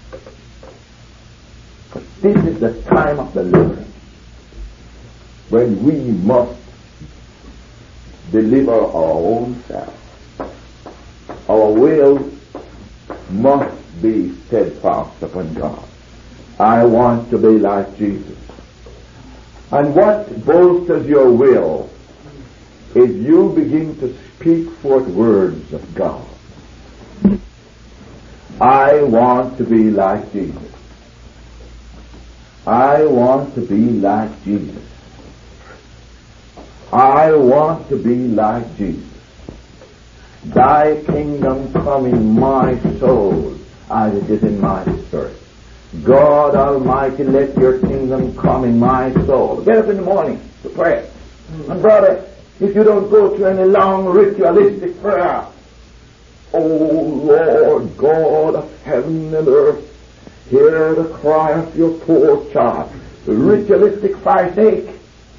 But this is the time of deliverance, when we must deliver our own self. Our will must be steadfast upon God. I want to be like Jesus. And what bolsters your will is you begin to speak forth words of God. I want to be like Jesus. I want to be like Jesus. I want to be like Jesus. Thy kingdom come in my soul as it is in my spirit. God Almighty, let your kingdom come in my soul. Get up in the morning to pray. And brother, if you don't go through any long ritualistic prayer, oh Lord God of heaven and earth, hear the cry of your poor child. The ritualistic Pharisaic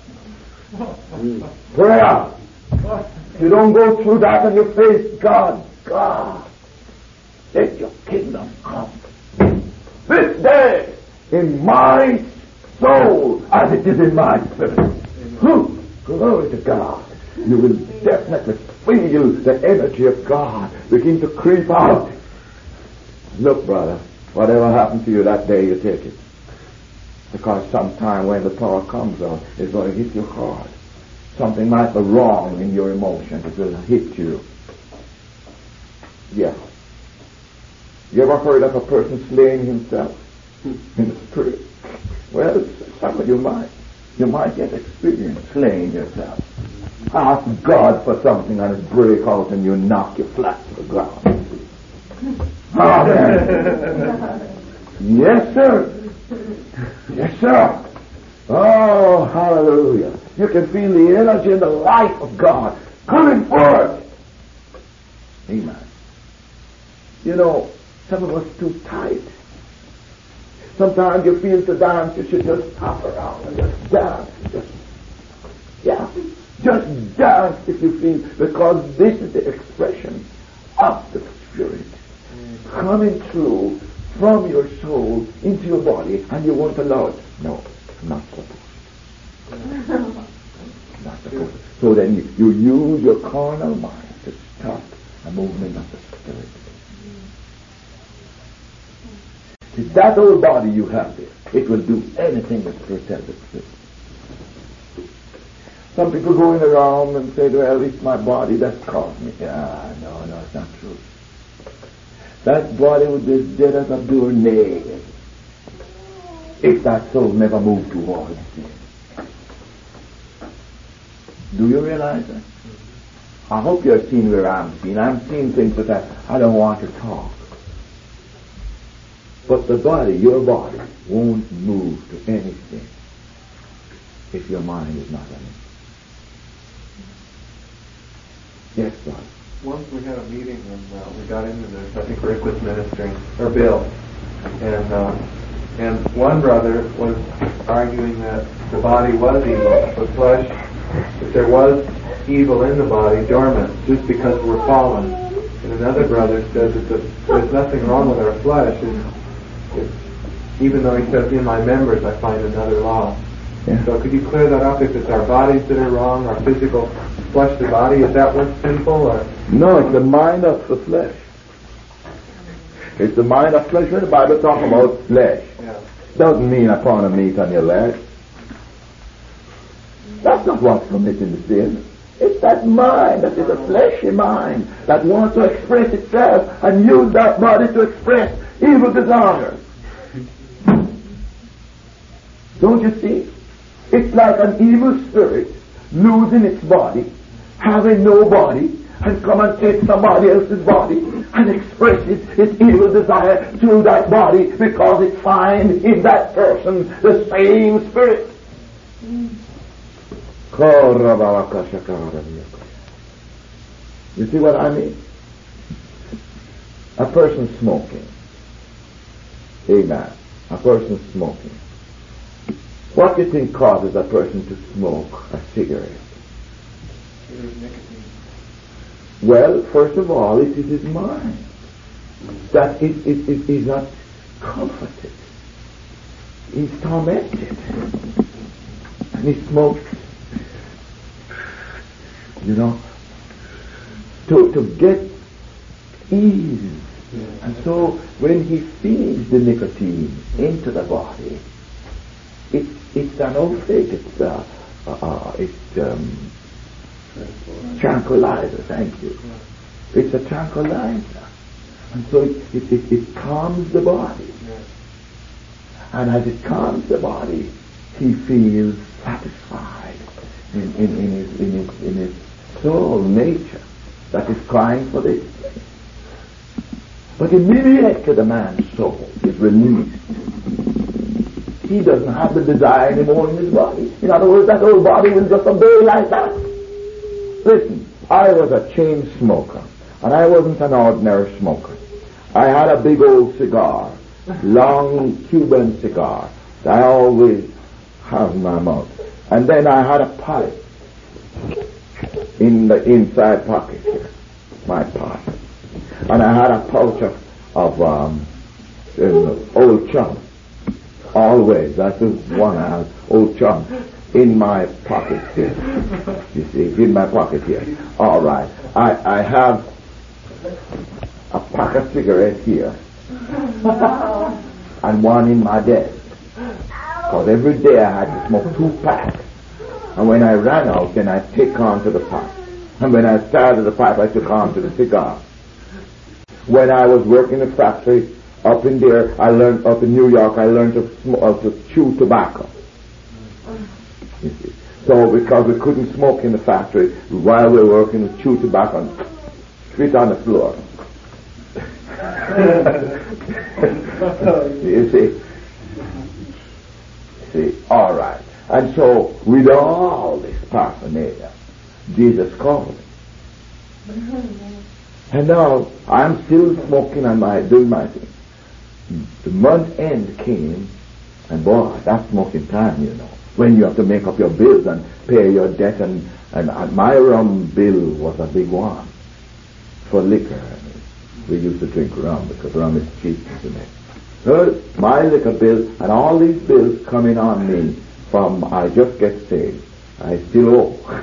prayer. You don't go through that and you face God. God, let your kingdom come this day in my soul as it is in my spirit. Glory to God. You will definitely feel the energy of God begin to creep out. Look, brother, whatever happened to you that day, you take it. Because sometime when the power comes out, it's going to hit you hard. Something might be wrong in your emotions. It will hit you. Yeah. You ever heard of a person slaying himself in the spirit? Well, some of you might. You might get experience slaying yourself. Ask God for something and it break out and you knock you flat to the ground. Amen. Yes, sir. Yes, sir. Oh, hallelujah. You can feel the energy and the life of God coming forth. Amen. You know, some of us too tight. Sometimes you feel to dance, you should just hop around and just dance. Just dance if you feel, because this is the expression of the Spirit coming through from your soul into your body, and you won't allow it. No, not supposed. Not supposed. So then you use your carnal mind to stop a movement of the Spirit. It's that old body you have there. It will do anything the Spirit tells it to do. Some people going around and say, well, it's my body that's caused me. No, it's not true. That body would be as dead as a doornail if that soul never moved towards it. Do you realize that? I hope you're seeing where I'm seeing. I'm seeing things that I don't want to talk. But the body, your body, won't move to anything if your mind is not on it. Yes, God. Once we had a meeting and we got into this. I think Rick was ministering, or Bill, and one brother was arguing that the body was evil, the flesh, that there was evil in the body, dormant, just because we're fallen. And another brother says that there's nothing wrong with our flesh. Even though he says, in my members I find another law. Yeah. So could you clear that up? If it's our bodies that are wrong, our physical fleshly body, is that what's sinful? Or? No, it's the mind of the flesh. It's the mind of flesh. When the Bible talks about flesh, doesn't mean a pound of meat on your leg. That's not what's committing the sin. It's that mind, that is a fleshy mind, that wants to express itself and use that body to express evil desires. Don't you see? It's like an evil spirit losing its body, having no body, and come and take somebody else's body and express its evil desire through that body because it finds in that person the same spirit. You see what I mean? A person smoking. Amen. A person smoking. What do you think causes a person to smoke a cigarette? Well, first of all, it is his mind. That it is not comforted. He's tormented. And he smokes, to get ease. And so when he feeds the nicotine into the body, it's an old thing. Tranquilizer, thank you. It's a tranquilizer. And so it calms the body. And as it calms the body, he feels satisfied in his soul nature that is crying for this. But immediately the man's soul is released. He doesn't have the desire anymore in his body. In other words, that old body will just obey like that. Listen, I was a chain smoker, and I wasn't an ordinary smoker. I had a big old cigar, long Cuban cigar, that I always have in my mouth. And then I had a pipe in the inside pocket here, my pipe. And I had a pouch of old chum. Always, that's the one I have, old chum, in my pocket here. You see, in my pocket here. All right. I have a pack of cigarettes here. And one in my desk. Because every day I had to smoke 2 packs. And when I ran out, then I take on to the pipe. And when I started the pipe, I took on to the cigar. When I was working in a factory up in there, I learned, up in New York, I learned to chew tobacco. You see. So because we couldn't smoke in the factory, while we were working, we chew tobacco and spit on the floor. You see, all right. And so, with all this paraphernalia, Jesus called me. And now, I'm still smoking and doing my thing. The month end came, and boy, that's smoking time, you know. When you have to make up your bills and pay your debt, and my rum bill was a big one for liquor. We used to drink rum because rum is cheap, isn't it? So my liquor bill and all these bills coming on me from I just get saved. I still owe.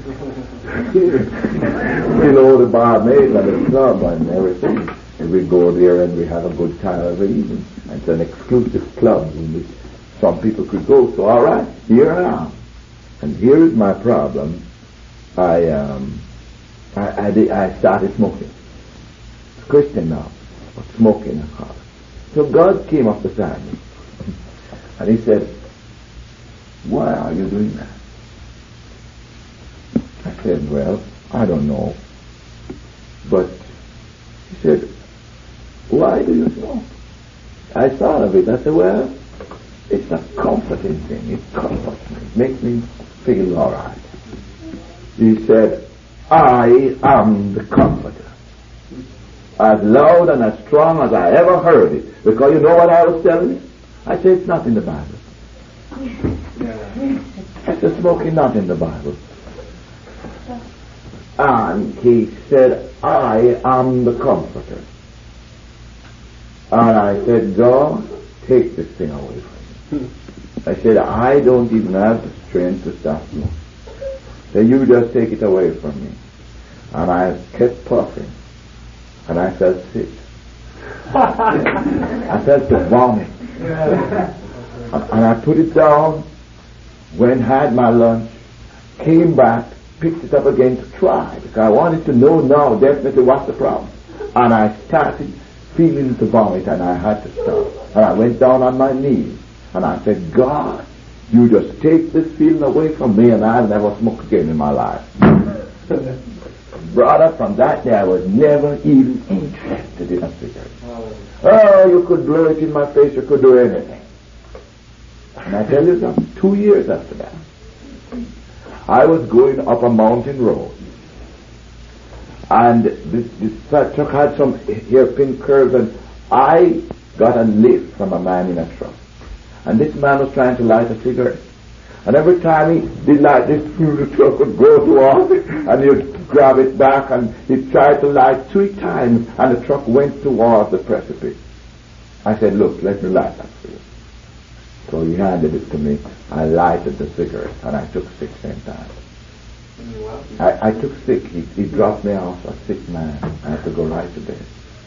Still owe the barmaid and the club and everything. And we go there and we have a good time every evening. And it's an exclusive club in which some people could go. So all right, here I am. And here is my problem. I started smoking. Christian now, but smoking a car. So God came up beside me, and he said, "Why are you doing that?" I said, "Well, I don't know." But he said, "Why do you smoke?" I thought of it. I said, "Well, it's a comforting thing. It comforts me. It makes me feel all right." He said, "I am the Comforter." As loud and as strong as I ever heard it. Because you know what I was telling you? I said, it's not in the Bible. I said, smoking not in the Bible. And he said, I am the Comforter. And I said, God, take this thing away from me. I said, I don't even have the strength to stop smoking. So you just take it away from me. And I kept puffing. And I felt sick. I felt the vomit. And I put it down, went, had my lunch, came back, picked it up again to try, because I wanted to know now definitely what's the problem. And I started feeling the vomit, and I had to stop. And I went down on my knees, and I said, God, you just take this feeling away from me, and I'll never smoke again in my life. Brother, from that day I was never even interested in a cigarette. Oh, you could blow it in my face, you could do anything. And I tell you something, 2 years after that, I was going up a mountain road, and this truck had some hairpin curves, and I got a lift from a man in a truck. And this man was trying to light a cigarette. And every time he did like this, the truck would go towards it, and he'd grab it back, and he tried to light 3 times, and the truck went towards the precipice. I said, look, let me light that for you. So he handed it to me. I lighted the cigarette, and I took sick same time. I took sick. He dropped me off, a sick man. I had to go right to bed.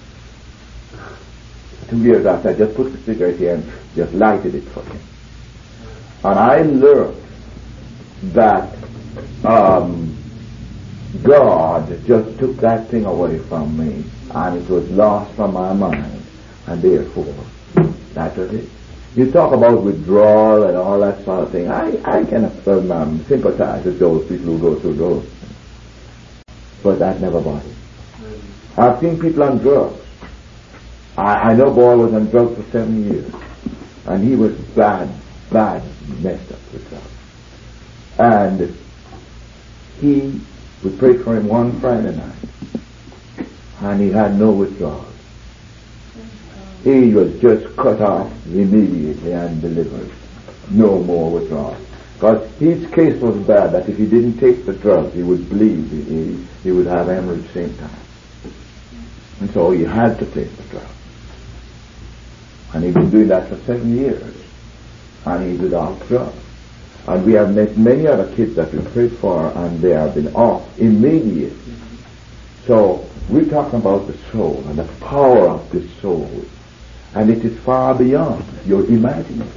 2 years after, I just put the cigarette here and just lighted it for him. And I learned that God just took that thing away from me, and it was lost from my mind, and therefore, that was it. You talk about withdrawal and all that sort of thing. I can sympathize with those people who go through those things. But that never bothered me. I've seen people on drugs. I know a boy was on drugs for 7 years, and he was bad, messed up with drugs. And we prayed for him one Friday night, and he had no withdrawal. He was just cut off immediately and delivered. No more withdrawal. Because his case was bad, that if he didn't take the drugs, he would bleed. He would have hemorrhage at the same time. And so he had to take the drugs. And he's been doing that for 7 years. And he's without drugs. And we have met many other kids that we prayed for, and they have been off immediately. So we're talking about the soul and the power of the soul. And it is far beyond your imagination.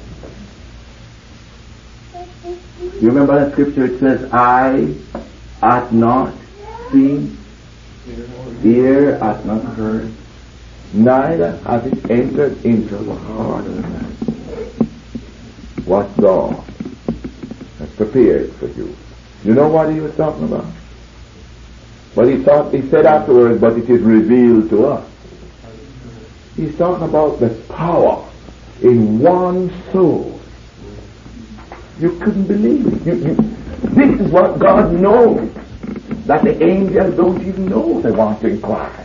You remember that scripture? It says, eye hath not seen, ear hath not heard, neither hath it entered into the heart of man what God has prepared for you. You know what he was talking about? But he said afterwards, but it is revealed to us. He's talking about the power in one soul. You couldn't believe it. This is what God knows, that the angels don't even know. They want to inquire.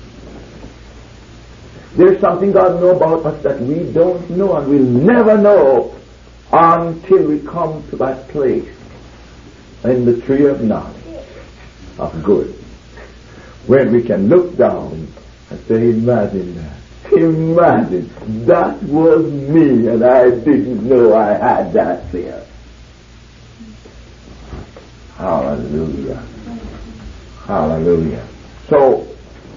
There's something God knows about us that we don't know, and we'll never know until we come to that place in the tree of knowledge of good, where we can look down and say, imagine that. Imagine, that was me, and I didn't know I had that there. Hallelujah. Hallelujah. So,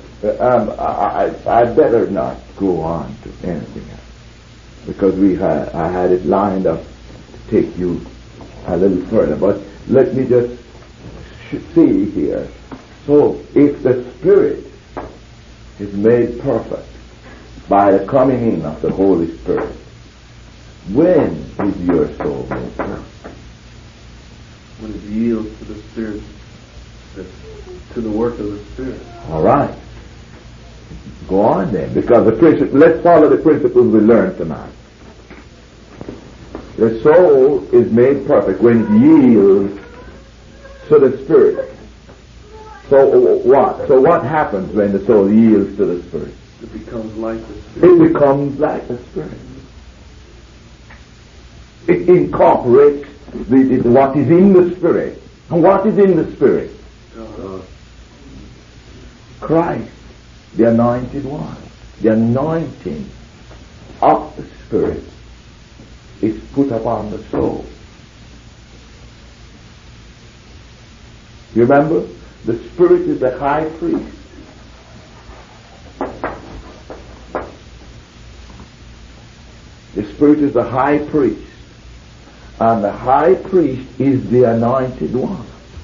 I better not go on to anything else, because I had it lined up to take you a little further. But let me just see here. So, if the Spirit is made perfect by the coming in of the Holy Spirit, when is your soul made perfect? When it yields to the Spirit, to the work of the Spirit. All right. Go on then, because let's follow the principles we learned tonight. The soul is made perfect when it yields to the Spirit. So what? So what happens when the soul yields to the Spirit? It becomes like the Spirit. It becomes like the Spirit. It incorporates what is in the Spirit. And what is in the Spirit? Christ, the Anointed One. The anointing of the Spirit is put upon the soul. You remember? The Spirit is the high priest. The Spirit is the high priest. And the high priest is the Anointed One.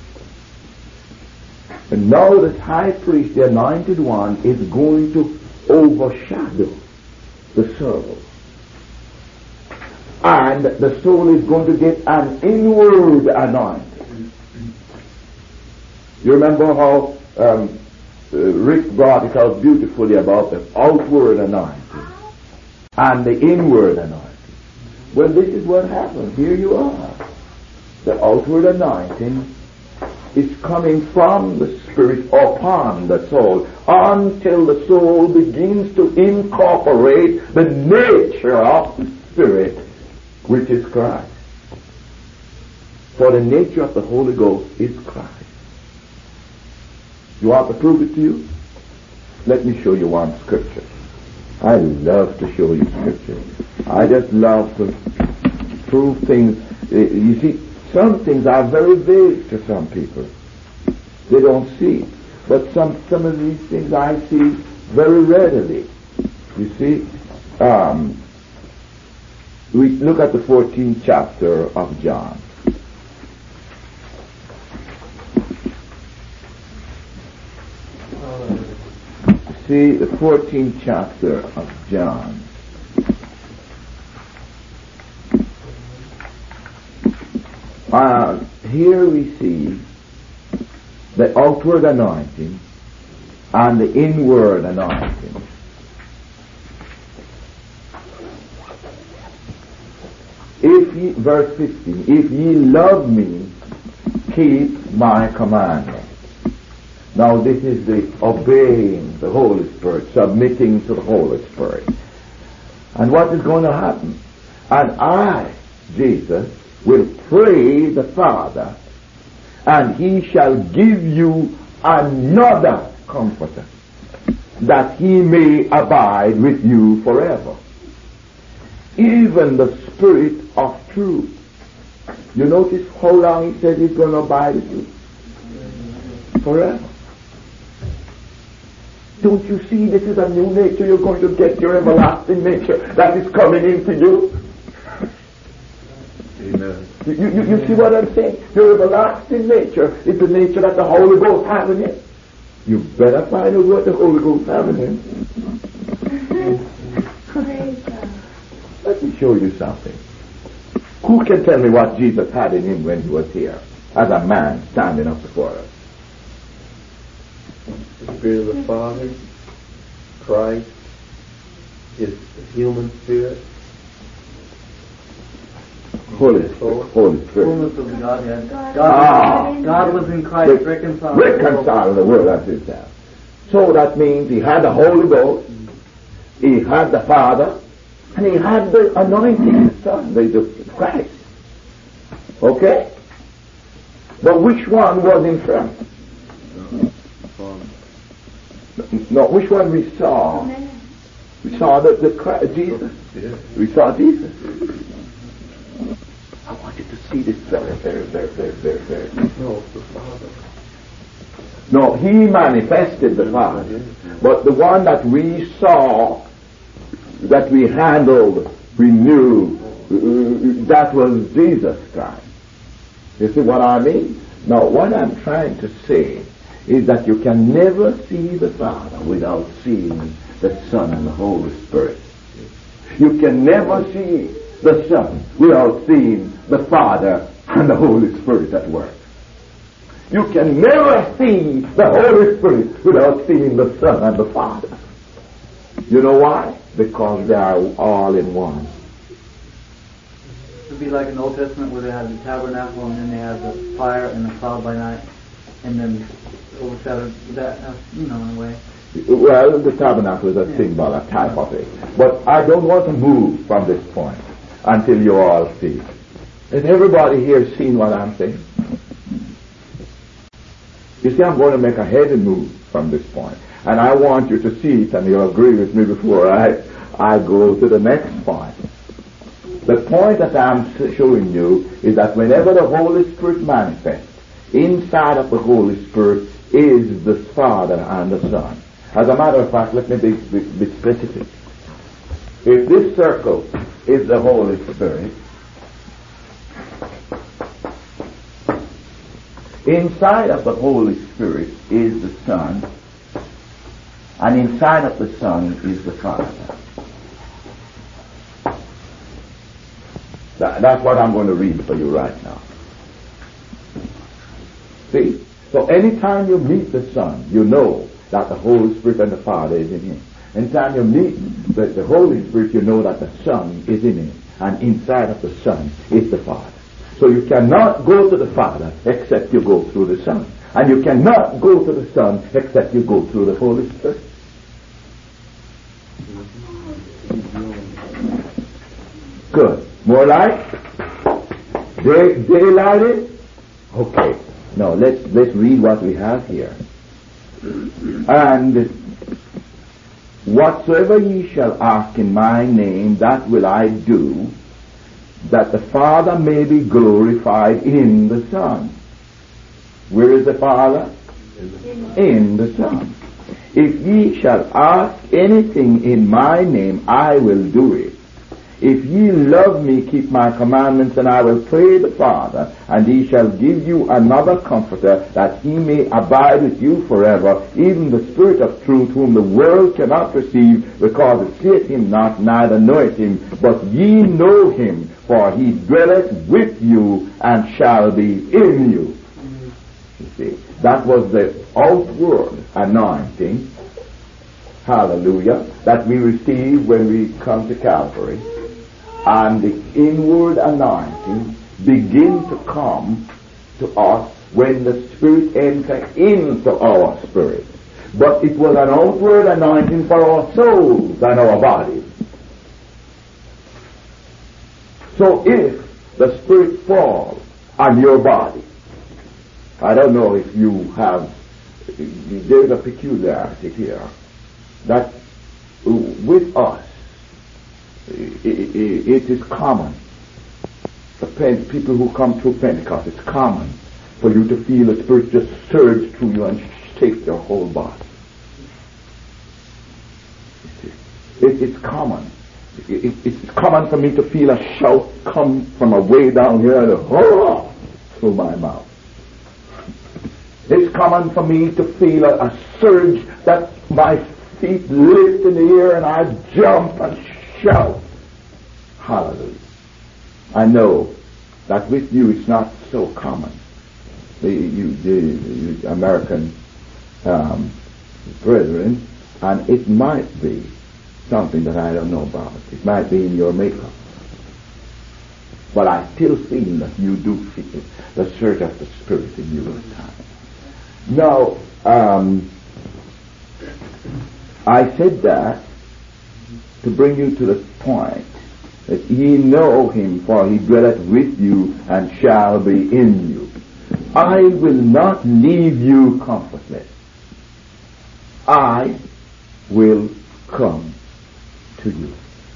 And now this high priest, the Anointed One, is going to overshadow the soul. And the soul is going to get an inward anointing. You remember how Rick brought it out beautifully about the outward anointing and the inward anointing. Well, this is what happens. Here you are. The outward anointing is coming from the Spirit upon the soul until the soul begins to incorporate the nature of the Spirit, which is Christ. For the nature of the Holy Ghost is Christ. You want to prove it to you? Let me show you one scripture. I love to show you scripture. I just love to prove things. You see, some things are very vague to some people. They don't see. But some of these things I see very readily. You see, we look at the 14th chapter of John. see the 14th chapter of John. Here we see the outward anointing and the inward anointing. Verse 15, if ye love me, keep my commandments. Now this is the obeying the Holy Spirit, submitting to the Holy Spirit. And what is going to happen? And I, Jesus, will pray the Father, and he shall give you another comforter, that he may abide with you forever. Even the Spirit of truth. You notice how long he said he's going to abide with you? Forever. Don't you see this is a new nature? You're going to get your everlasting nature that is coming into you. Amen. You see what I'm saying? Your everlasting nature is the nature that the Holy Ghost has in it. You better find out what the Holy Ghost has in him. Let me show you something. Who can tell me what Jesus had in him when he was here, as a man standing up before us? The Spirit of the Father, Christ, his human spirit, Holy Spirit. Fullness of the Godhead. God was in Christ reconciled. Reconciled the world unto himself. So that means he had the Holy Ghost, he had the Father, and he had the anointing, the Son, the Christ. Okay? But which one was in front? No, which one we saw? We saw the Christ, Jesus. We saw Jesus. I want you to see this very. No, the Father. No, he manifested the Father. But the one that we saw, that we handled, we knew, that was Jesus Christ. You see what I mean? Now, what I'm trying to say is that you can never see the Father without seeing the Son and the Holy Spirit. You can never see the Son without seeing the Father and the Holy Spirit at work. You can never see the Holy Spirit without seeing the Son and the Father. You know why? Because they are all in one. It would be like in the Old Testament where they had the tabernacle and then they had the fire and the cloud by night and then overshadowed that, in a way. Well, the tabernacle is a symbol, a type of it. But I don't want to move from this point until you all see. Has everybody here seen what I'm saying? You see, I'm going to make a heavy move from this point. And I want you to see it and you'll agree with me before I go to the next point. The point that I'm showing you is that whenever the Holy Spirit manifests, inside of the Holy Spirit is the Father and the Son. As a matter of fact, let me be specific. If this circle is the Holy Spirit, inside of the Holy Spirit is the Son, and inside of the Son is the Father. That's what I'm going to read for you right now. See? So anytime you meet the Son, you know that the Holy Spirit and the Father is in him. Anytime you meet the Holy Spirit, you know that the Son is in him. And inside of the Son is the Father. So you cannot go to the Father except you go through the Son. And you cannot go to the Son except you go through the Holy Spirit. Good. More light? Daylighted? Okay. Now let's read what we have here. And whatsoever ye shall ask in my name, that will I do, that the Father may be glorified in the Son. Where is the Father? In the Son. If ye shall ask anything in my name, I will do it. If ye love me, keep my commandments, and I will pray the Father, and he shall give you another comforter, that he may abide with you forever, even the Spirit of truth, whom the world cannot receive, because it seeth him not, neither knoweth him. But ye know him, for he dwelleth with you, and shall be in you. You see, that was the outward anointing, hallelujah, that we receive when we come to Calvary. And the inward anointing begin to come to us when the Spirit enters into our spirit. But it was an outward anointing for our souls and our bodies. So if the Spirit falls on your body, I don't know if you have, there's a peculiarity here, that with us, it is common. The people who come through Pentecost, it's common for you to feel the Spirit just surge through you and take your whole body. It's common. It's common for me to feel a shout come from a way down here and through my mouth. It's common for me to feel a surge that my feet lift in the air and I jump and shout. Hallelujah. I know that with you it's not so common. The American brethren, and it might be something that I don't know about. It might be in your makeup. But I still feel that you do feel the surge of the Spirit in you at times. Now, I said that to bring you to the point that ye know him, for he dwelleth with you and shall be in you. I will not leave you comfortless. I will come to you.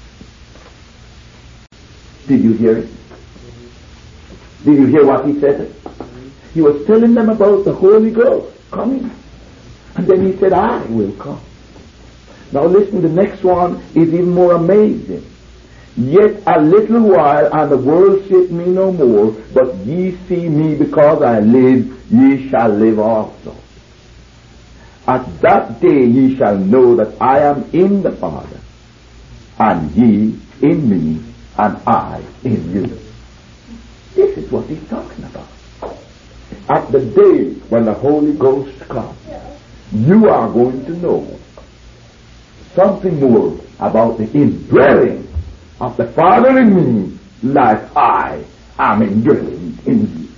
Did you hear it? Did you hear what he said? He was telling them about the Holy Ghost coming. And then he said, I will come. Now listen, the next one is even more amazing. Yet a little while, and the world seeth me no more, but ye see me because I live, ye shall live also. At that day ye shall know that I am in the Father, and ye in me, and I in you. This is what he's talking about. At the day when the Holy Ghost comes, you are going to know something more about the indwelling of the Father in me, like I am indwelling in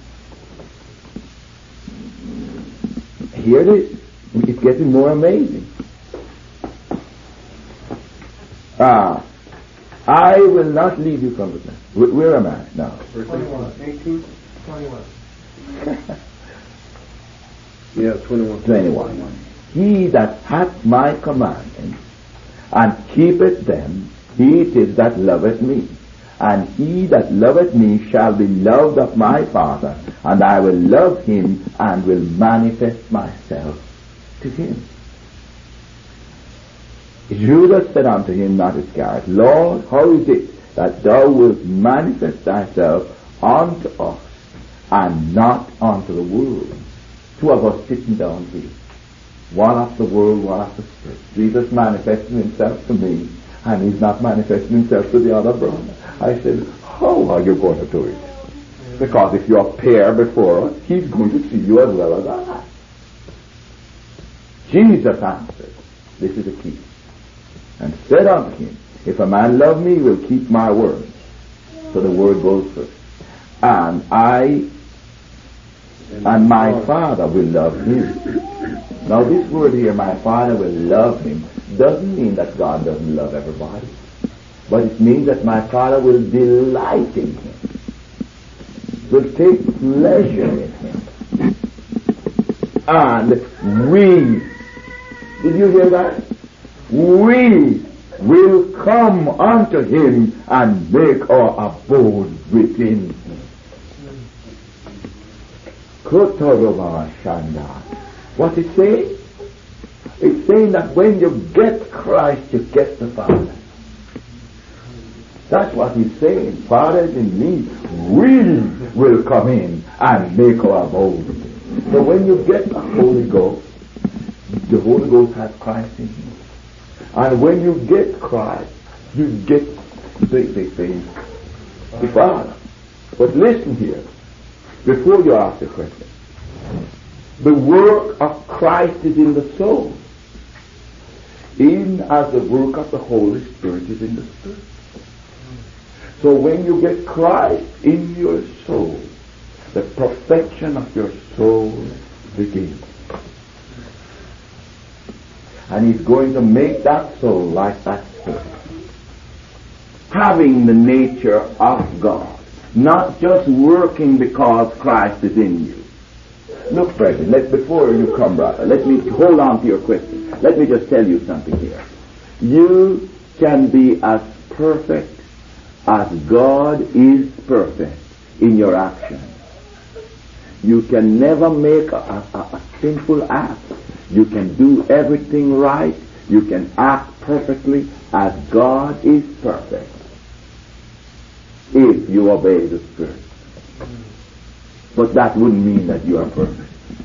you. Here it is. It's getting more amazing. I will not leave you comfortless. Where am I now? 21. 18, 21. Yeah, 21. 21. He that hath my commandments and keepeth them, he it is that loveth me. And he that loveth me shall be loved of my Father, and I will love him and will manifest myself to him. Judas said unto him, not Iscariot, Lord, how is it that thou wilt manifest thyself unto us and not unto the world? Two of us sitting down here. One of the world, one of the Spirit. Jesus manifesting himself to me, and he's not manifesting himself to the other brother. I said, how are you going to do it? Because if you appear before us, he's going to see you as well as I. Jesus answered, this is the key, and said unto him, if a man love me, he will keep my word. So the word goes first. And I and my Father will love him. Now this word here, my Father will love him, doesn't mean that God doesn't love everybody. But it means that my Father will delight in him, will take pleasure in him. And we, did you hear that? We will come unto him and make our abode within him. What's it saying? It's saying that when you get Christ, you get the Father. That's what he's saying. Father in me, we will come in and make our abode. So when you get the Holy Ghost has Christ in you. And when you get Christ, you get the Father. But listen here, before you ask the question. The work of Christ is in the soul, even as the work of the Holy Spirit is in the Spirit. So when you get Christ in your soul, the perfection of your soul begins. And he's going to make that soul like that Spirit, having the nature of God, not just working because Christ is in you. Look, Freddy, before you come, brother, let me hold on to your question. Let me just tell you something here. You can be as perfect as God is perfect in your actions. You can never make a sinful act. You can do everything right. You can act perfectly as God is perfect if you obey the Spirit. But that wouldn't mean that you are perfect.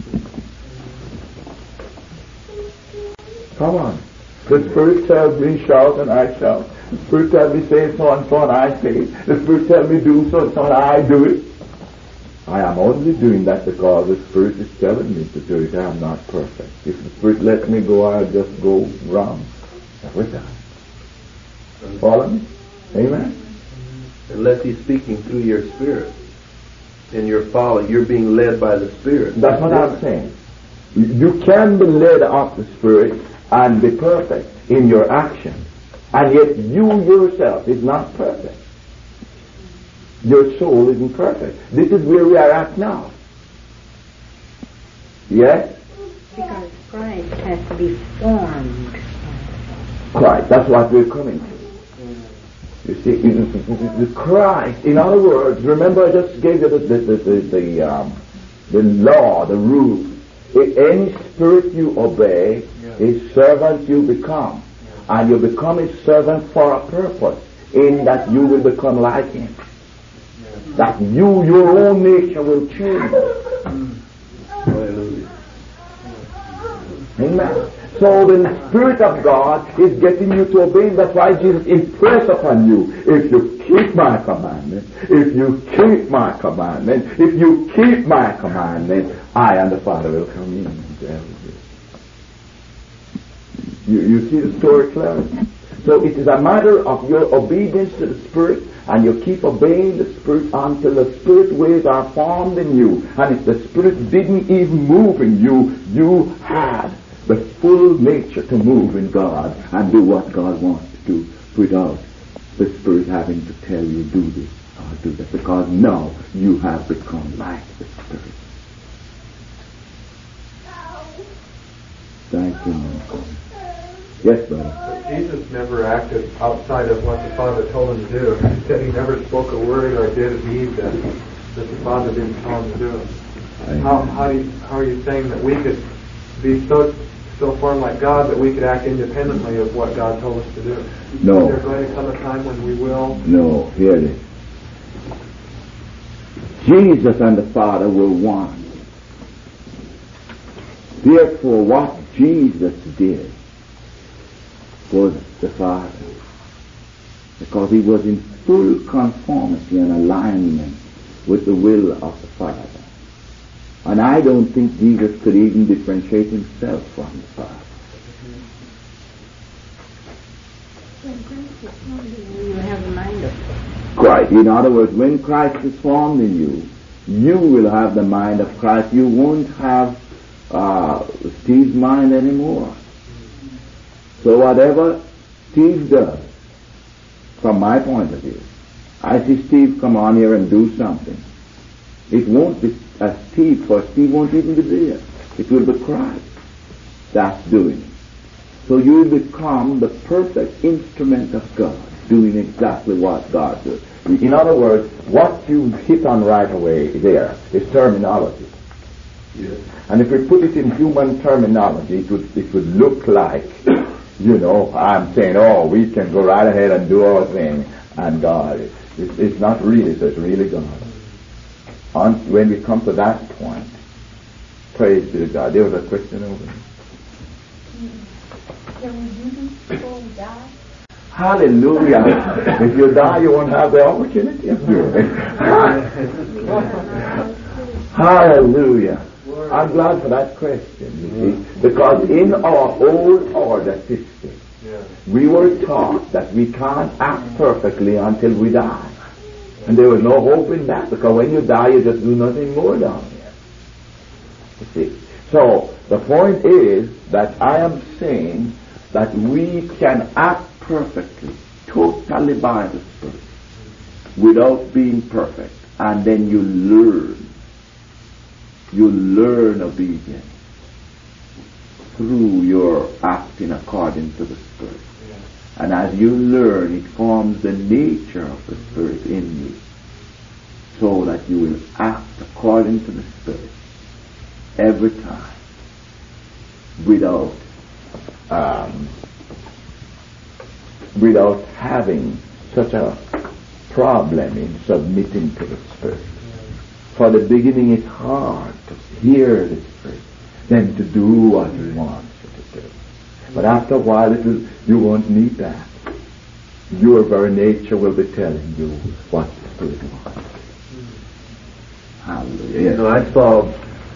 Come on. The Spirit tells me shout and I shout. The Spirit tells me say so and I say it. The Spirit tells me do so and so and I do it. I am only doing that because the Spirit is telling me to do it. I am not perfect. If the Spirit lets me go, I'll just go wrong. With that. Follow me? Amen? Unless he's speaking through your spirit. And you're being led by the Spirit. That's what I'm saying. You can be led of the Spirit and be perfect in your action. And yet you yourself is not perfect. Your soul isn't perfect. This is where we are at now. Yes? Because Christ has to be formed. Christ, that's what we're coming to. You see, the Christ, in other words, remember I just gave you the law, the rule. Any spirit you obey, his servant you become. And you become his servant for a purpose, in that you will become like him. That your own nature will change. Hallelujah. Amen. So the Spirit of God is getting you to obey. That's why Jesus impressed upon you. If you keep my commandment, if you keep my commandment, if you keep my commandment, I and the Father will come in and dwell with you. You see the story clearly? So it is a matter of your obedience to the Spirit, and you keep obeying the Spirit until the Spirit ways are formed in you. And if the Spirit didn't even move in you, you had the full nature to move in God and do what God wants to do without the Spirit having to tell you do this or do that, because now you have become like the Spirit. Thank you, Lord. Yes, brother. Jesus never acted outside of what the Father told him to do. He said he never spoke a word or did a deed that the Father didn't tell him to do. How are you saying that we could be so formed like God that we could act independently of what God told us to do? No. Is there going to come a time when we will? No, hear this. Jesus and the Father were one. Therefore, what Jesus did was the Father, because he was in full conformity and alignment with the will of the Father. And I don't think Jesus could even differentiate himself from the Father. When Christ is formed in you, you have the mind of Christ. In other words, when Christ is formed in you, you will have the mind of Christ. You won't have Steve's mind anymore. So whatever Steve does, from my point of view, I see Steve come on here and do something. It won't be Steve, for Steve won't even be there. It will be Christ that's doing it. So you will become the perfect instrument of God, doing exactly what God does. In other words, what you hit on right away there is terminology. Yes. And if we put it in human terminology, it would look like, I'm saying, we can go right ahead and do our thing. and God. It's not really, so it's really God. When we come to that point, praise be to God. There was a question over there. Can we do this before we die? Hallelujah. If you die, you won't have the opportunity of doing it. Hallelujah. I'm glad for that question, you see, because in our old order system, we were taught that we can't act perfectly until we die. And there was no hope in that, because when you die, you just do nothing more down here. You see. So, the point is that I am saying that we can act perfectly, totally by the Spirit, without being perfect. And then you learn obedience through your acting according to the Spirit. And as you learn, it forms the nature of the Spirit in you, so that you will act according to the Spirit every time, without having such a problem in submitting to the Spirit. For the beginning it's hard to hear the Spirit, then to do what He wants you to do. But after a while you won't need that. Your very nature will be telling you what the Spirit wants. Hallelujah. You know, I saw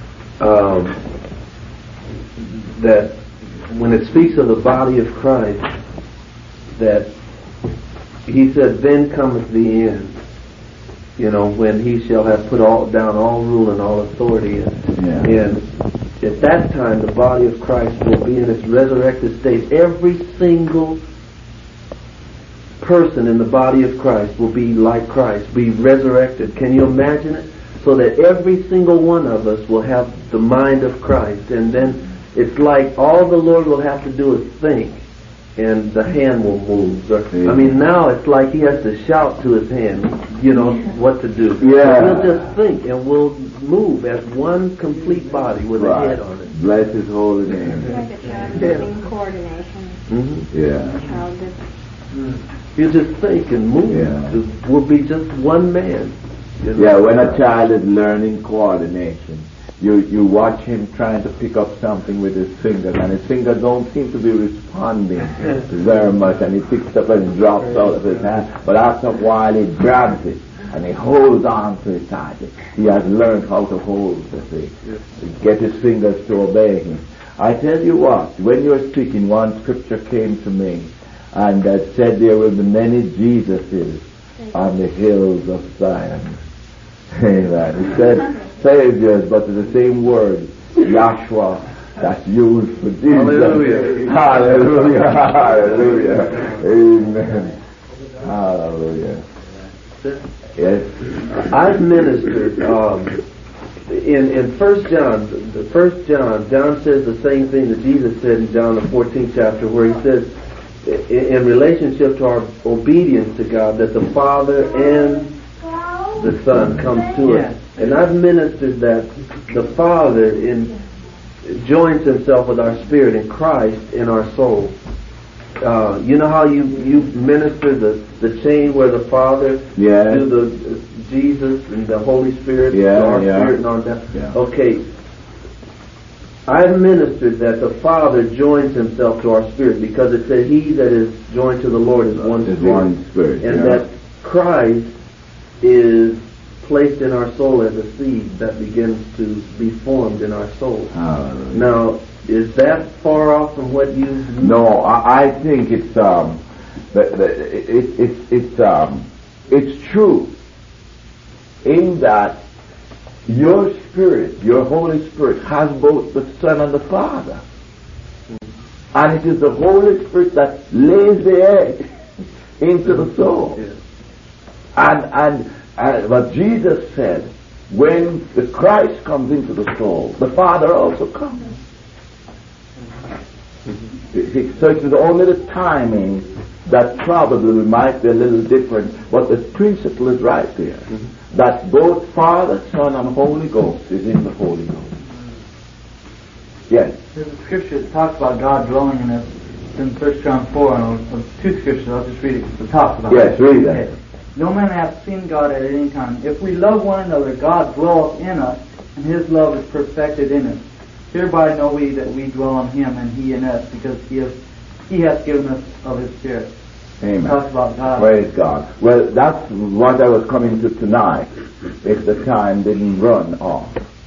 that when it speaks of the body of Christ, that He said, then cometh the end. You know, when He shall have put down all rule and all authority. And at that time, the body of Christ will be in its resurrected state. Every single person in the body of Christ will be like Christ, be resurrected. Can you imagine it? So that every single one of us will have the mind of Christ. And then it's like all the Lord will have to do is think, and the hand will move. I mean, now it's like He has to shout to His hand, you know, what to do. Yeah. So we'll just think, and we'll move as one complete body with a head on it. Bless His holy name. Like a child doing coordination. Mm-hmm. Yeah. Child does. You just think and move. Yeah. We'll be just one man. You know? Yeah, when a child is learning coordination, you watch him trying to pick up something with his fingers, and his fingers don't seem to be responding very much, and he picks up and drops out of his hand. But after a while, he grabs it and he holds on to it tightly. He has learned how to hold the thing, to get his fingers to obey him. I tell you what, when you're speaking, one scripture came to me, and that said there will be many Jesuses on the hills of Zion. Amen. It said saviors, but it's the same word, Yahshua, that's used for Jesus. Hallelujah. Hallelujah. Hallelujah. Amen. Hallelujah. Yes. I've ministered in 1 John. The 1 John says the same thing that Jesus said in John the 14th chapter, where He says, in relationship to our obedience to God, that the Father and the Son comes to us. And I've ministered that the Father joins Himself with our spirit in Christ in our soul. You know how you minister the chain where the Father do the Jesus and the Holy Spirit, our spirit and all that. Yeah. Okay. I've ministered that the Father joins Himself to our spirit, because it said He that is joined to the Lord is one spirit. And that Christ is placed in our soul as a seed that begins to be formed in our soul. Now, is that far off from what you? No, I think it's it's true in that your spirit, your Holy Spirit, has both the Son and the Father, and it is the Holy Spirit that lays the egg into the soul. And what Jesus said, when the Christ comes into the soul, the Father also comes. So it is only the timing that probably might be a little different, but the principle is right there. That both Father, Son, and Holy Ghost is in the Holy Ghost. Yes. There's a scripture that talks about God dwelling in us in 1 John 4, and two scriptures, I'll just read it because it talks about Yes, it. read that. Okay. No man hath seen God at any time. If we love one another, God dwelleth in us, and his love is perfected in us. Hereby know we that we dwell in him, and he in us, because he hath given us of his Spirit. Amen. It talks about God. Praise God. Well, that's what I was coming to tonight, if the time didn't run off.